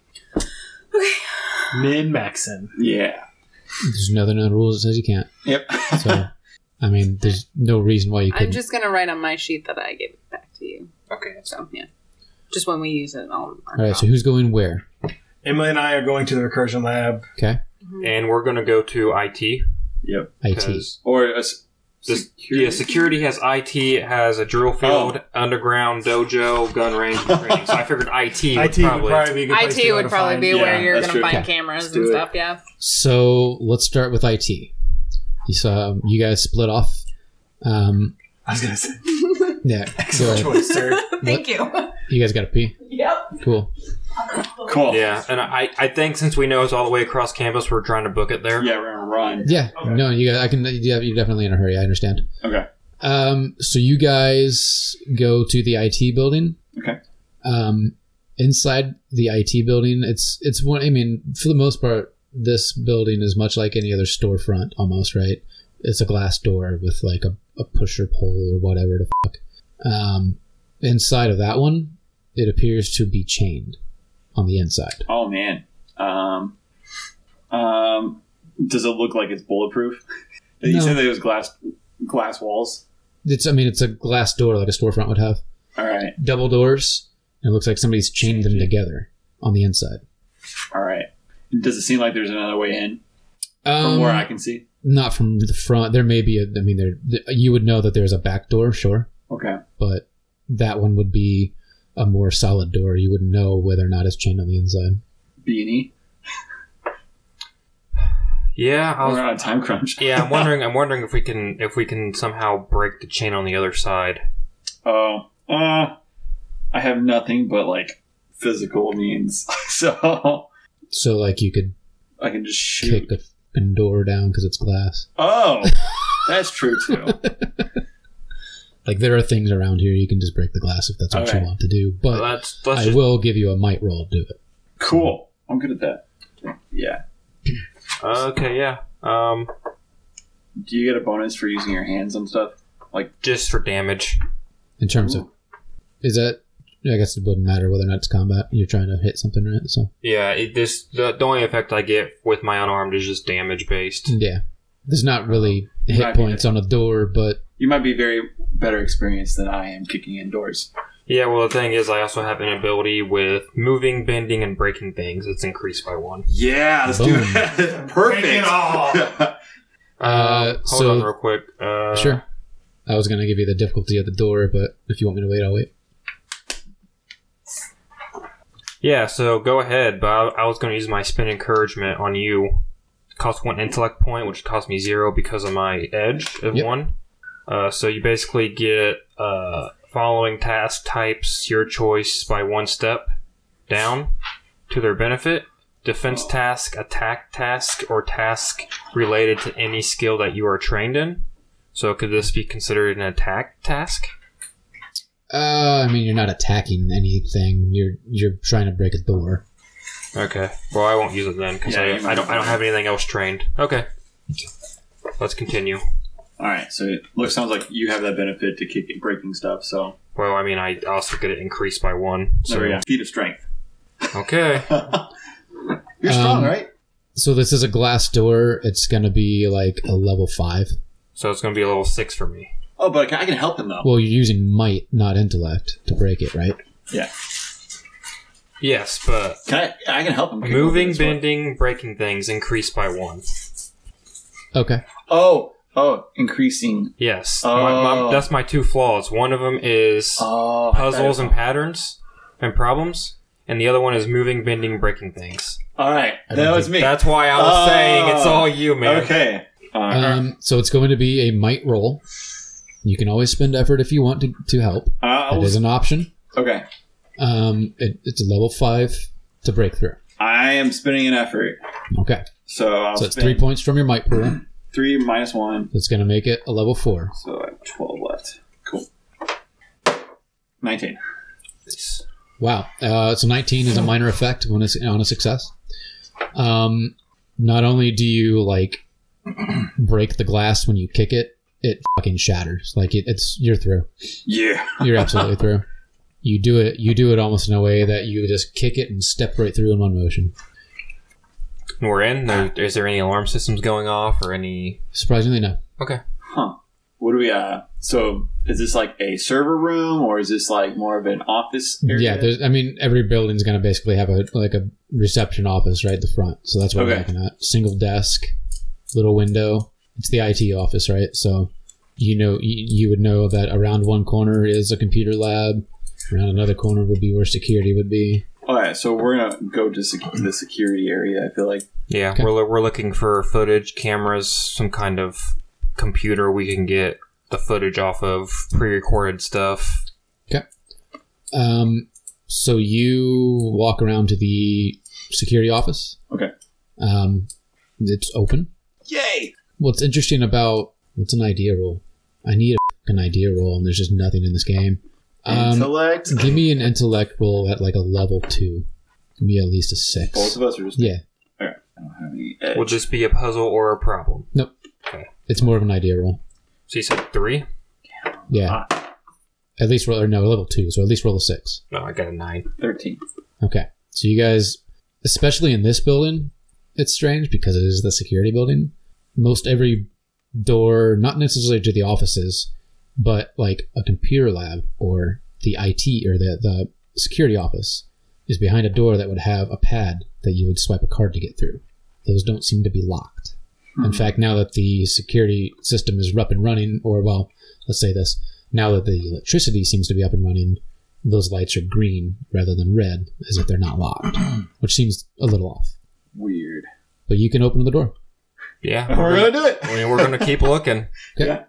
Min Maxon. Yeah. There's nothing in the rules that says you can't. Yep. So, I mean, there's no reason why you I'm couldn't. just going to write on my sheet that I gave it back to you. Okay. So, yeah. Just when we use it, I'll mark All right, it so who's going where? Emily and I are going to the recursion lab. Okay, And we're going to go to I T. Yep. I T. because Or a s- this- security. Yeah, security has I T, it has a drill field, underground dojo, gun range, and training. So I figured I T would I T probably. would probably be a good place to I T go would to probably find- be yeah, where you're that's going to true. find Okay. cameras Let's and do it. stuff, yeah. So let's start with I T. You saw you guys split off. Um, I was going to say, yeah, go excellent ahead. choice, sir. Thank you. You guys got to pee. Yep. Cool. Cool. Yeah, and I, I think since we know it's all the way across campus, we're trying to book it there. Yeah, we're gonna run. Yeah, Okay. no, you guys, I can. Yeah, you're definitely in a hurry. I understand. Okay. Um, so you guys go to the I T building. Okay. Um, inside the I T building, it's it's one. I mean, for the most part, this building is much like any other storefront, almost, right? It's a glass door with like a, a pusher pole or whatever the fuck. Um, inside of that one, it appears to be chained on the inside. Oh man. Um. Um. Does it look like it's bulletproof? You No. said that it was glass glass walls. It's, I mean, it's a glass door like a storefront would have. All right. Double doors. And it looks like somebody's chained them together on the inside. All right. Does it seem like there's another way in Um, from where I can see? Not from the front. There may be a. I mean, there. You would know that there's a back door, sure, Okay. but that one would be a more solid door. You wouldn't know whether or not it's chained on the inside. B and E. Yeah, I was, We're on a time crunch. yeah. I'm wondering. I'm wondering if we can if we can somehow break the chain on the other side. Oh. Uh. I have nothing but like physical means, so So, like, you could I can just shoot. kick the fucking door down because it's glass. Oh, that's true too. Like, there are things around here you can just break the glass if that's what Okay. you want to do. But Let's let's I just, will give you a might roll to do it. Cool. I'm good at that. Yeah. okay. Yeah. Um, Do you get a bonus for using your hands on stuff? just for damage. In terms Ooh. of, is that? I guess it wouldn't matter whether or not it's combat. You're trying to hit something, right? So Yeah. It, this the, the only effect I get with my unarmed is just damage based. yeah, there's not really You hit might be points on a door, but You might be very better experienced than I am kicking indoors. Yeah, well, the thing is, I also have an ability with moving, bending, and breaking things. It's increased by one. Yeah, let's do Boom. it. Perfect. Break it all. Uh, hold so- on real quick. Uh, Sure. I was going to give you the difficulty at the door, but if you want me to wait, I'll wait. Yeah, so go ahead, but I, I was going to use my spin encouragement on you. It costs one intellect point, which cost me zero because of my edge of Yep. one. Uh, so you basically get uh, following task types, your choice, by one step down to their benefit. Defense task, attack task, or task related to any skill that you are trained in. So could this be considered an attack task? Uh, I mean, you're not attacking anything. You're you're trying to break a door. Okay. Well, I won't use it then because Yeah, you I, might I don't I don't not. have anything else trained. Okay. Let's continue. All right, so it looks sounds like you have that benefit to kick breaking stuff. So Well, I mean, I also get it increased by one. So there we go. Feat of strength. okay. You're strong, Um, right? So this is a glass door. It's going to be like a level five. So it's going to be a level six for me. Oh, but I can, I can help him though. Well, you're using might, not intellect, to break it, right? Yeah. Yes, but Can I? I can help him. kick moving, open this one. bending, breaking things increased by one. Okay. Oh, oh, increasing. Yes. Oh. My, my, that's my two flaws. One of them is Oh, puzzles and patterns and problems, and the other one is moving, bending, breaking things. All right, I that don't was think- me. That's why I was Oh. saying it's all you, man. Okay. Uh, Um, so it's going to be a might roll. You can always spend effort if you want to, to help. I That was- is an option. okay. Um, it, it's a level five to break through. I am spending an effort, Okay. so I'll So it's spend three points from your might pool. three minus one, That's going to make it a level four. so I have twelve left. Cool. Nineteen. Nice. Wow. Uh, so nineteen is a minor effect when it's on a success. Um, not only do you like break the glass when you kick it, it fucking shatters. Like it, it's you're through. Yeah. You're absolutely through. You do it. You do it almost in a way that you just kick it and step right through in one motion. We're in. There, is there any alarm systems going off or any? Surprisingly, no. Okay. Huh. What do we? Uh. So is this like a server room, or is this like more of an office area? Yeah, there's, I mean, every building's going to basically have a like a reception office right at the front. So that's what Okay. we're looking at. Single desk, little window. It's the I T office, right? So you know, you, you would know that around one corner is a computer lab. Around another corner would be where security would be. All right. So we're gonna go to sec- the security area. I feel like. Yeah, Okay. we're lo- we're looking for footage, cameras, some kind of computer we can get the footage off of, pre-recorded stuff. Um, so you walk around to the security office. Okay. Um, it's open. Yay! What's interesting about what's an idea roll? I need a an idea roll, and there's just nothing in this game. Um, Intellect. give me an intellect roll at like a level two. Give me at least a six. Both of us are just. Yeah, All right. I don't have any edge. Will this be a puzzle or a problem? it's more of an idea roll. So you said three? Yeah, at least roll or no level two. So at least roll a six. No, I got a nine. Thirteen. Okay, so you guys, especially in this building, it's strange because it is the security building. Most every door, not necessarily to the offices, but like a computer lab or the I T or the, the security office is behind a door that would have a pad that you would swipe a card to get through. Those don't seem to be locked. In fact, now that the security system is up and running, or well, let's say this, now that the electricity seems to be up and running, those lights are green rather than red, as if they're not locked, which seems a little off. Weird. But you can open the door. Yeah, We're gonna do it. I mean, we're gonna keep looking. Okay.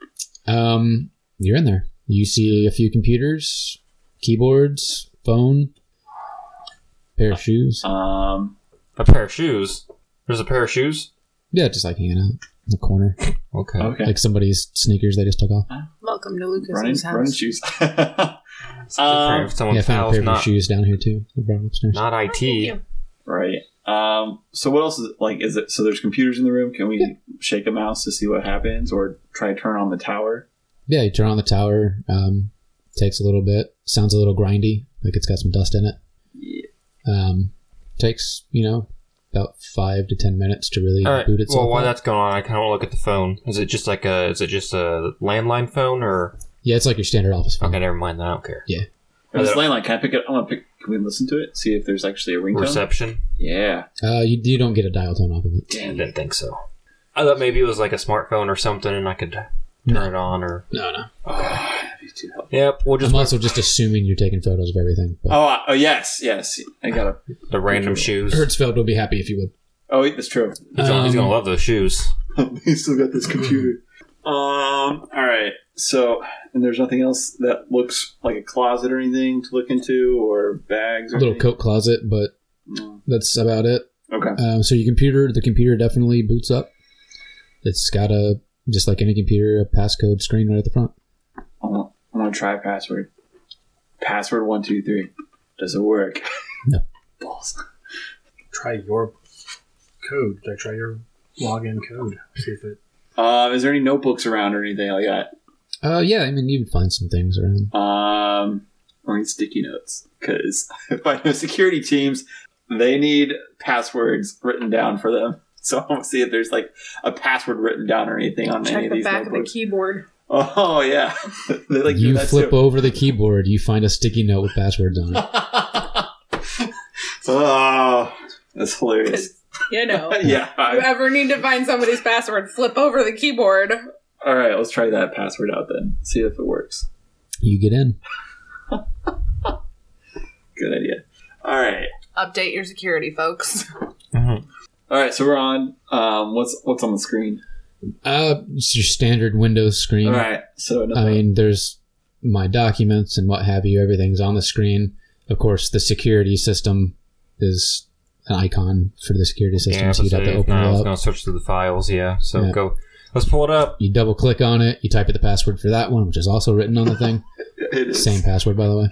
Um, you're in there. You see a few computers, keyboards, phone, pair of shoes. Um. A pair of shoes. There's a pair of shoes. Yeah, just like hanging out in the corner, Okay. Okay. like somebody's sneakers they just took off. Welcome to running, Lucas's house. running shoes. It's Um, different if someone's Yeah, I found a house, pair of your not shoes down here too. I brought them upstairs. not I T. right. Um. So what else is like? Is it so? There's computers in the room. Can we shake a mouse to see what happens, or try to turn on the tower? Yeah, you turn on the tower. Um, takes a little bit. Sounds a little grindy, like it's got some dust in it. Yeah. Um, takes you know about five to ten minutes to really All right. boot itself Well, while up. that's going on, I kind of want to look at the phone. Is it just like a? Is it just a landline phone or? Yeah, it's like your standard office phone. Okay, never mind that. I don't care. Or this landline, can I pick it? I want to pick. Can we listen to it? See if there's actually a ringtone. Reception. Yeah. Uh, you, you don't get a dial tone off of it. I didn't think so. I thought maybe it was like a smartphone or something, and I could turn No. it on. Or No, no. Oh, that'd be too helpful. yep, we'll just I'm also just assuming you're taking photos of everything. But Oh, uh, oh, yes, yes. I got a. the random shoes. Hertzfeld will be happy if you would. Oh, wait, that's true. He's gonna, he's Um, gonna love those shoes. He still got this computer. Um. All right. So, and there's nothing else that looks like a closet or anything to look into, or bags or A little anything? coat closet, but No. that's about it. Okay. Um, so your computer, the computer definitely boots up. It's got a, just like any computer, a passcode screen right at the front. I want, I want to try a password. Password one two three. Does it work? No. Balls. Try your code. Like, try your login code. See if it. Um. Is there any notebooks around or anything like that? Uh, yeah, I mean, you can find some things around. Um, or any sticky notes, because if I know security teams, they need passwords written down for them. So I want to see if there's like a password written down or anything on any Check of the these back of the notebooks. keyboard. Oh yeah, they like do You that flip too. over the keyboard, you find a sticky note with passwords on it. Oh, that's hilarious. You know. Yeah. If you I- ever need to find somebody's password, flip over the keyboard. all right, let's try that password out then. See if it works. You get in. Good idea. All right. Update your security, folks. Mm-hmm. All right, so we're on. Um, what's what's on the screen? Uh, it's your standard Windows screen. All right, so I nothing. mean, there's my documents and what have you. Everything's on the screen. Of course, the security system is an icon for the security system, Yeah, so you'd have to if open not, I it was up. gonna switch to the files. Yeah, so Yeah. go. Let's pull it up. You double click on it. You type in the password for that one, which is also written on the thing. it is. Same password, by the way.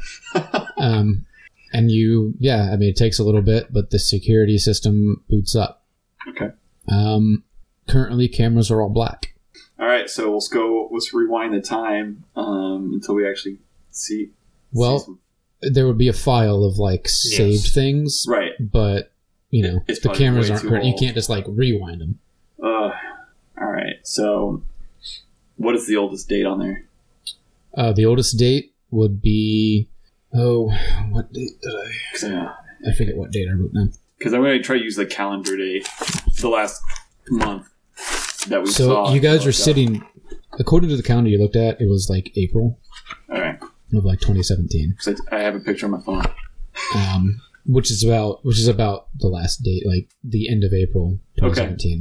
Um, and you, yeah, I mean, it takes a little bit, but the security system boots up. Okay. Um, currently, cameras are all black. All right, so let's go. Let's rewind the time um, until we actually see. Well, see some- there would be a file of like saved Yes. things, right. but you know, It's the probably cameras way aren't too current. You old. can't just like rewind them. Uh, all right. So, what is the oldest date on there? Uh, the oldest date would be oh, what date did I? Because uh, I forget what date I wrote down. I'm going to try to use the calendar date, the last month that we So saw. you guys Look are up. sitting, according to the calendar you looked at, it was like April All right. of like twenty seventeen. Because I, I have a picture on my phone. Um, which is about which is about the last date, like the end of April twenty seventeen.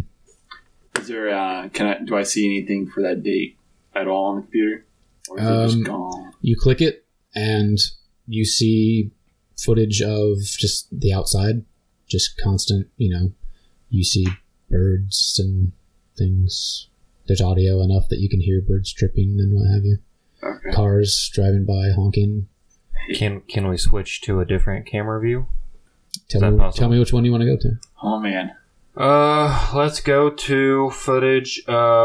Is there? Uh, can I? Do I see anything for that date at all on the computer, or is it Um, just gone? You click it, and you see footage of just the outside, just constant. You know, you see birds and things. There's audio enough that you can hear birds chirping and what have you. Okay. Cars driving by honking. Can can we switch to a different camera view? Tell that me, possible? tell me which one you want to go to. Oh man. Uh, let's go to footage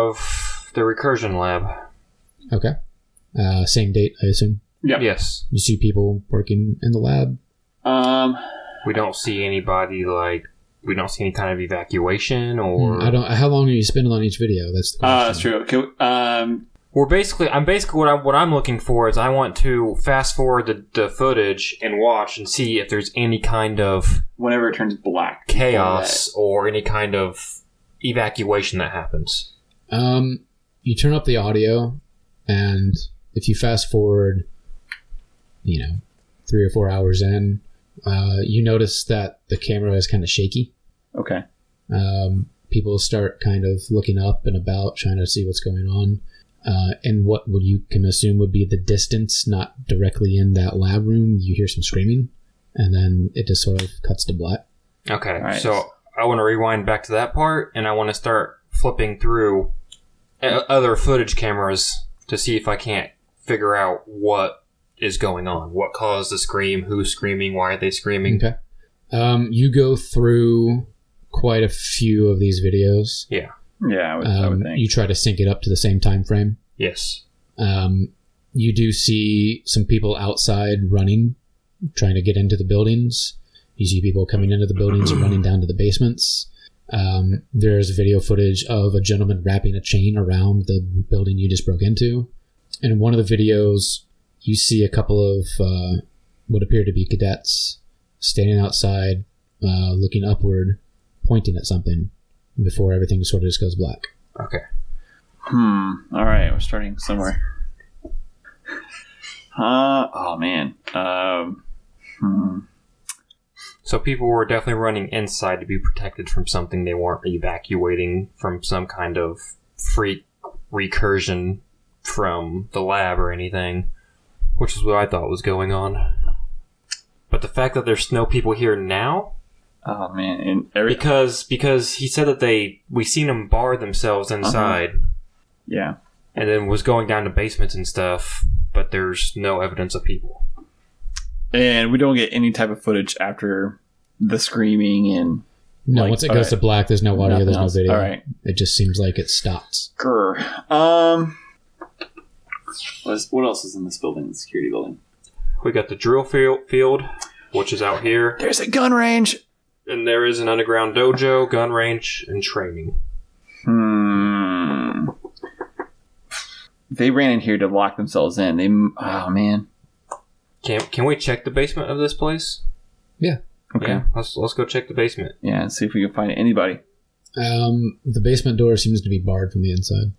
of the recursion lab. Okay. Uh, same date, I assume. Yeah. Yes, You see people working in the lab. Um. we don't see anybody like we don't see any kind of evacuation or. Hmm, I don't. How long are you spending on each video? That's the question. Uh, that's true. Can we, um. We're basically, I'm basically what I'm what I'm looking for is I want to fast forward the, the footage and watch and see if there's any kind of Whenever it turns black. chaos or any kind of evacuation that happens. Um, you turn up the audio, and if you fast forward, you know, three or four hours in, uh, you notice that the camera is kind of shaky. Okay. Um, people start kind of looking up and about, trying to see what's going on. Uh, and what would you can assume would be the distance, not directly in that lab room. You hear some screaming, and then it just sort of cuts to black. Okay, Alright. so I want to rewind back to that part, and I want to start flipping through uh, other footage cameras to see if I can't figure out what is going on, what caused the scream, who's screaming, why are they screaming. Okay. Um, you go through quite a few of these videos. Yeah. Yeah, I would, I would Um, think. you try to sync it up to the same time frame. Yes. Um, you do see some people outside running, trying to get into the buildings. You see people coming into the buildings and running down to the basements. Um, there's video footage of a gentleman wrapping a chain around the building you just broke into. And in one of the videos, you see a couple of uh, what appear to be cadets standing outside, uh, looking upward, pointing at something before everything sort of just goes black. Okay. Hmm. All right, we're starting somewhere. Uh, oh, man. Um, hmm. So people were definitely running inside to be protected from something. They weren't evacuating from some kind of freak recursion from the lab or anything, which is what I thought was going on. But the fact that there's no people here now, Oh, man. And every, because because he said that they we seen them bar themselves inside, yeah. and then was going down to basements and stuff. But there's no evidence of people. And we don't get any type of footage after the screaming and... No, Like, once it all goes right. to black, there's no audio, Nothing there's no else. video. All right. It just seems like it stops. Grr. Um... What's, what else is in this building, the security building? We got the drill field, field, which is out here, There's a gun range! and there is an underground dojo, gun range, and training. Hmm. They ran in here to lock themselves in. They... Oh, man. Can can we check the basement of this place? Yeah. Okay. Yeah, let's let's go check the basement. Yeah, and see if we can find anybody. Um, the basement door seems to be barred from the inside.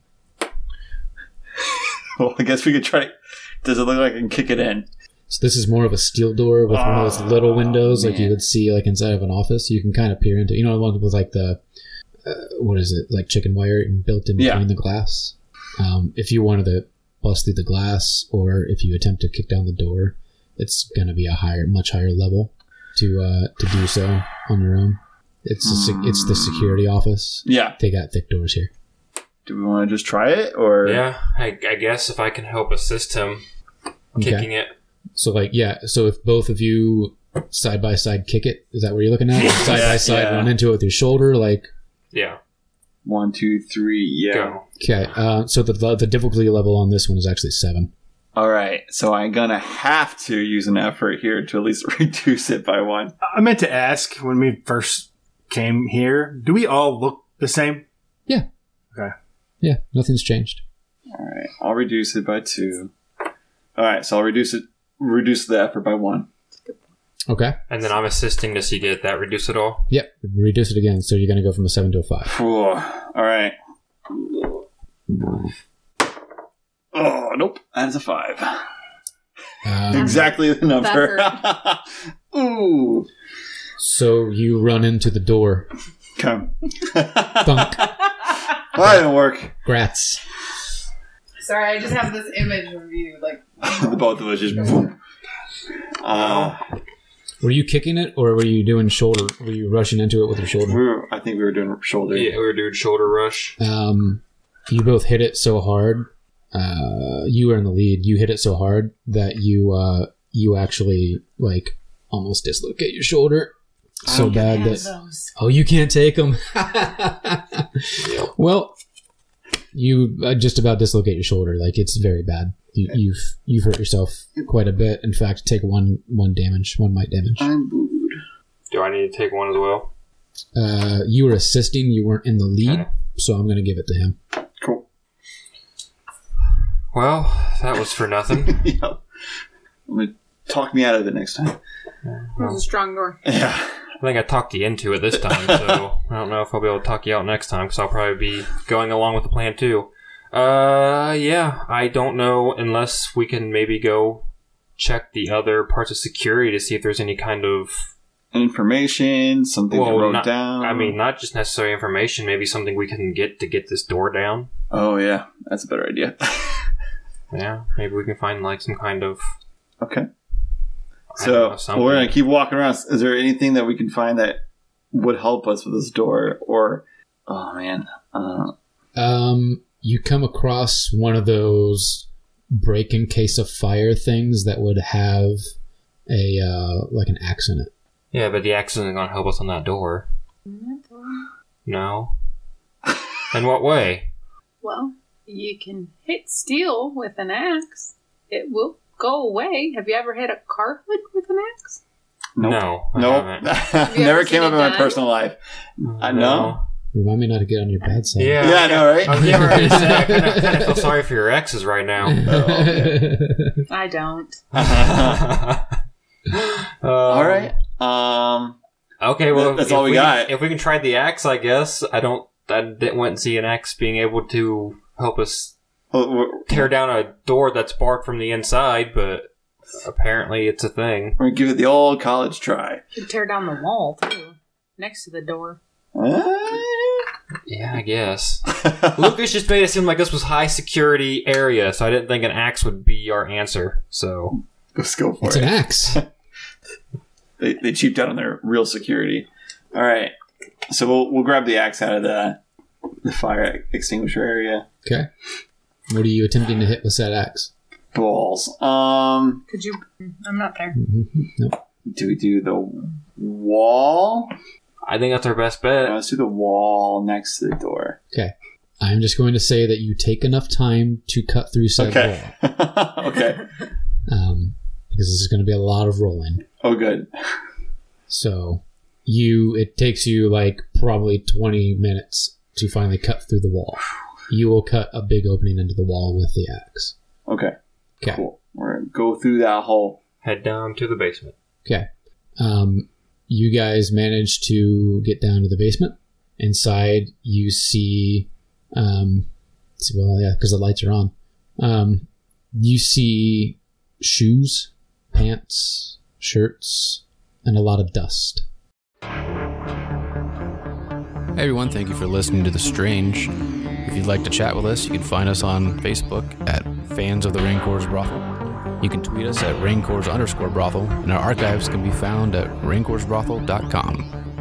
Well, I guess we could try to... Does it look like I can kick it in? So this is more of a steel door with one of those little windows like you man. would see like inside of an office. You can kind of peer into, you know, the one with like the, uh, what is it, like chicken wire built in between Yeah. the glass. Um, if you wanted to bust through the glass, or if you attempt to kick down the door, it's going to be a higher, much higher level to uh, to do so on your own. It's a, sec- it's the security office. Yeah. They got thick doors here. Do we want to just try it, or... Yeah, I, I guess if I can help assist him kicking it. So like, yeah. So if both of you side by side kick it, is that what you're looking at? Side by side, Yeah. run into it with your shoulder, like. Yeah, One, two, three, yeah. go. Okay, uh, so the the difficulty level on this one is actually seven. All right, so I'm gonna have to use an effort here to at least reduce it by one. I meant to ask when we first came here, do we all look the same? Yeah. Okay. Yeah, nothing's changed. All right, I'll reduce it by two. All right, so I'll reduce it, reduce the effort by one. Okay. And then I'm assisting to see get that reduce it all. Yep. Reduce it again, so you're going to go from a seven to a five. Phew. All right. Oh nope, that's a five. Um, Exactly the number. That Ooh. so you run into the door. Come. Thunk. Well, that didn't work. Grats. Sorry, I just have this image of you, like... The both of us just. Boom. Uh, Were you kicking it, or were you doing shoulder? Were you rushing into it with your we shoulder? were, I think we were doing shoulder. Yeah, we were doing shoulder rush. Um, you both hit it so hard. Uh, you were in the lead. You hit it so hard that you uh, you actually like almost dislocate your shoulder so bad Have that those. oh, you can't take them. Well, you uh, just about dislocate your shoulder. Like it's very bad. You, you've you've hurt yourself quite a bit. In fact, take one one damage, one might damage. I'm booed. Do I need to take one as well? Uh, you were assisting. You weren't in the lead, Okay. so I'm going to give it to him. Cool. Well, that was for nothing. Yeah. I'm gonna talk me out of it next time. It was a strong door. Yeah. I think I talked you into it this time, so I don't know if I'll be able to talk you out next time, because I'll probably be going along with the plan too. Uh, yeah, I don't know unless we can maybe go check the other parts of security to see if there's any kind of... Information, something Well, to wrote not- down. I mean, not just necessarily information, maybe something we can get to get this door down. Oh yeah, that's a better idea. Yeah, maybe we can find like some kind of... Okay. I don't know, So something. we're gonna keep walking around. Is there anything that we can find that would help us with this door? Or, oh man, uh, Um, you come across one of those break in case of fire things that would have a uh, like an axe in it. Yeah, but the axe isn't going to help us on that door. No. In what way? Well, you can hit steel with an axe. It will go away. Have you ever hit a carpet with an axe? nope. No, I Nope. haven't. you Never ever came seen up in it my done? personal life. I know. Remind me not to get on your bad side. Yeah, Yeah, I know, right? I was getting ready to say, I kind of, kind of feel sorry for your exes right now. Oh, I don't. Okay, well, That's if all we got. If we can try the axe, I guess. I don't. I didn't want to see an axe being able to help us Well, we're, tear down a door that's barred from the inside, but apparently it's a thing. we're gonna give it the old college try. You could tear down the wall too, next to the door. Uh, Yeah, I guess. Lucas just made it seem like this was high security area, so I didn't think an axe would be our answer. So Let's go for It's it. an axe. They, they cheaped out on their real security. All right, so we'll we'll grab the axe out of the the fire extinguisher area. Okay. What are you attempting to hit with that axe? Balls. Um, Could you? I'm not there. Mm-hmm. Nope. do we do the wall? I think that's our best bet. No, let's do the wall next to the door. Okay. I'm just going to say that you take enough time to cut through said Okay. Okay. wall. Um, because this is going to be a lot of rolling. Oh, good. So you, it takes you like probably twenty minutes to finally cut through the wall. You will cut a big opening into the wall with the axe. Okay. Okay. Cool. We're gonna go through that hole. Head down to the basement. Okay. Um, you guys manage to get down to the basement. Inside, you see, um, see well, yeah, because the lights are on. Um, you see shoes, pants, shirts, and a lot of dust. Hey everyone, thank you for listening to The Strange. If you'd like to chat with us, you can find us on Facebook at Fans of the Raincor's Brothel. You can tweet us at Raincor's underscore brothel, and our archives can be found at raincorsbrothel dot com.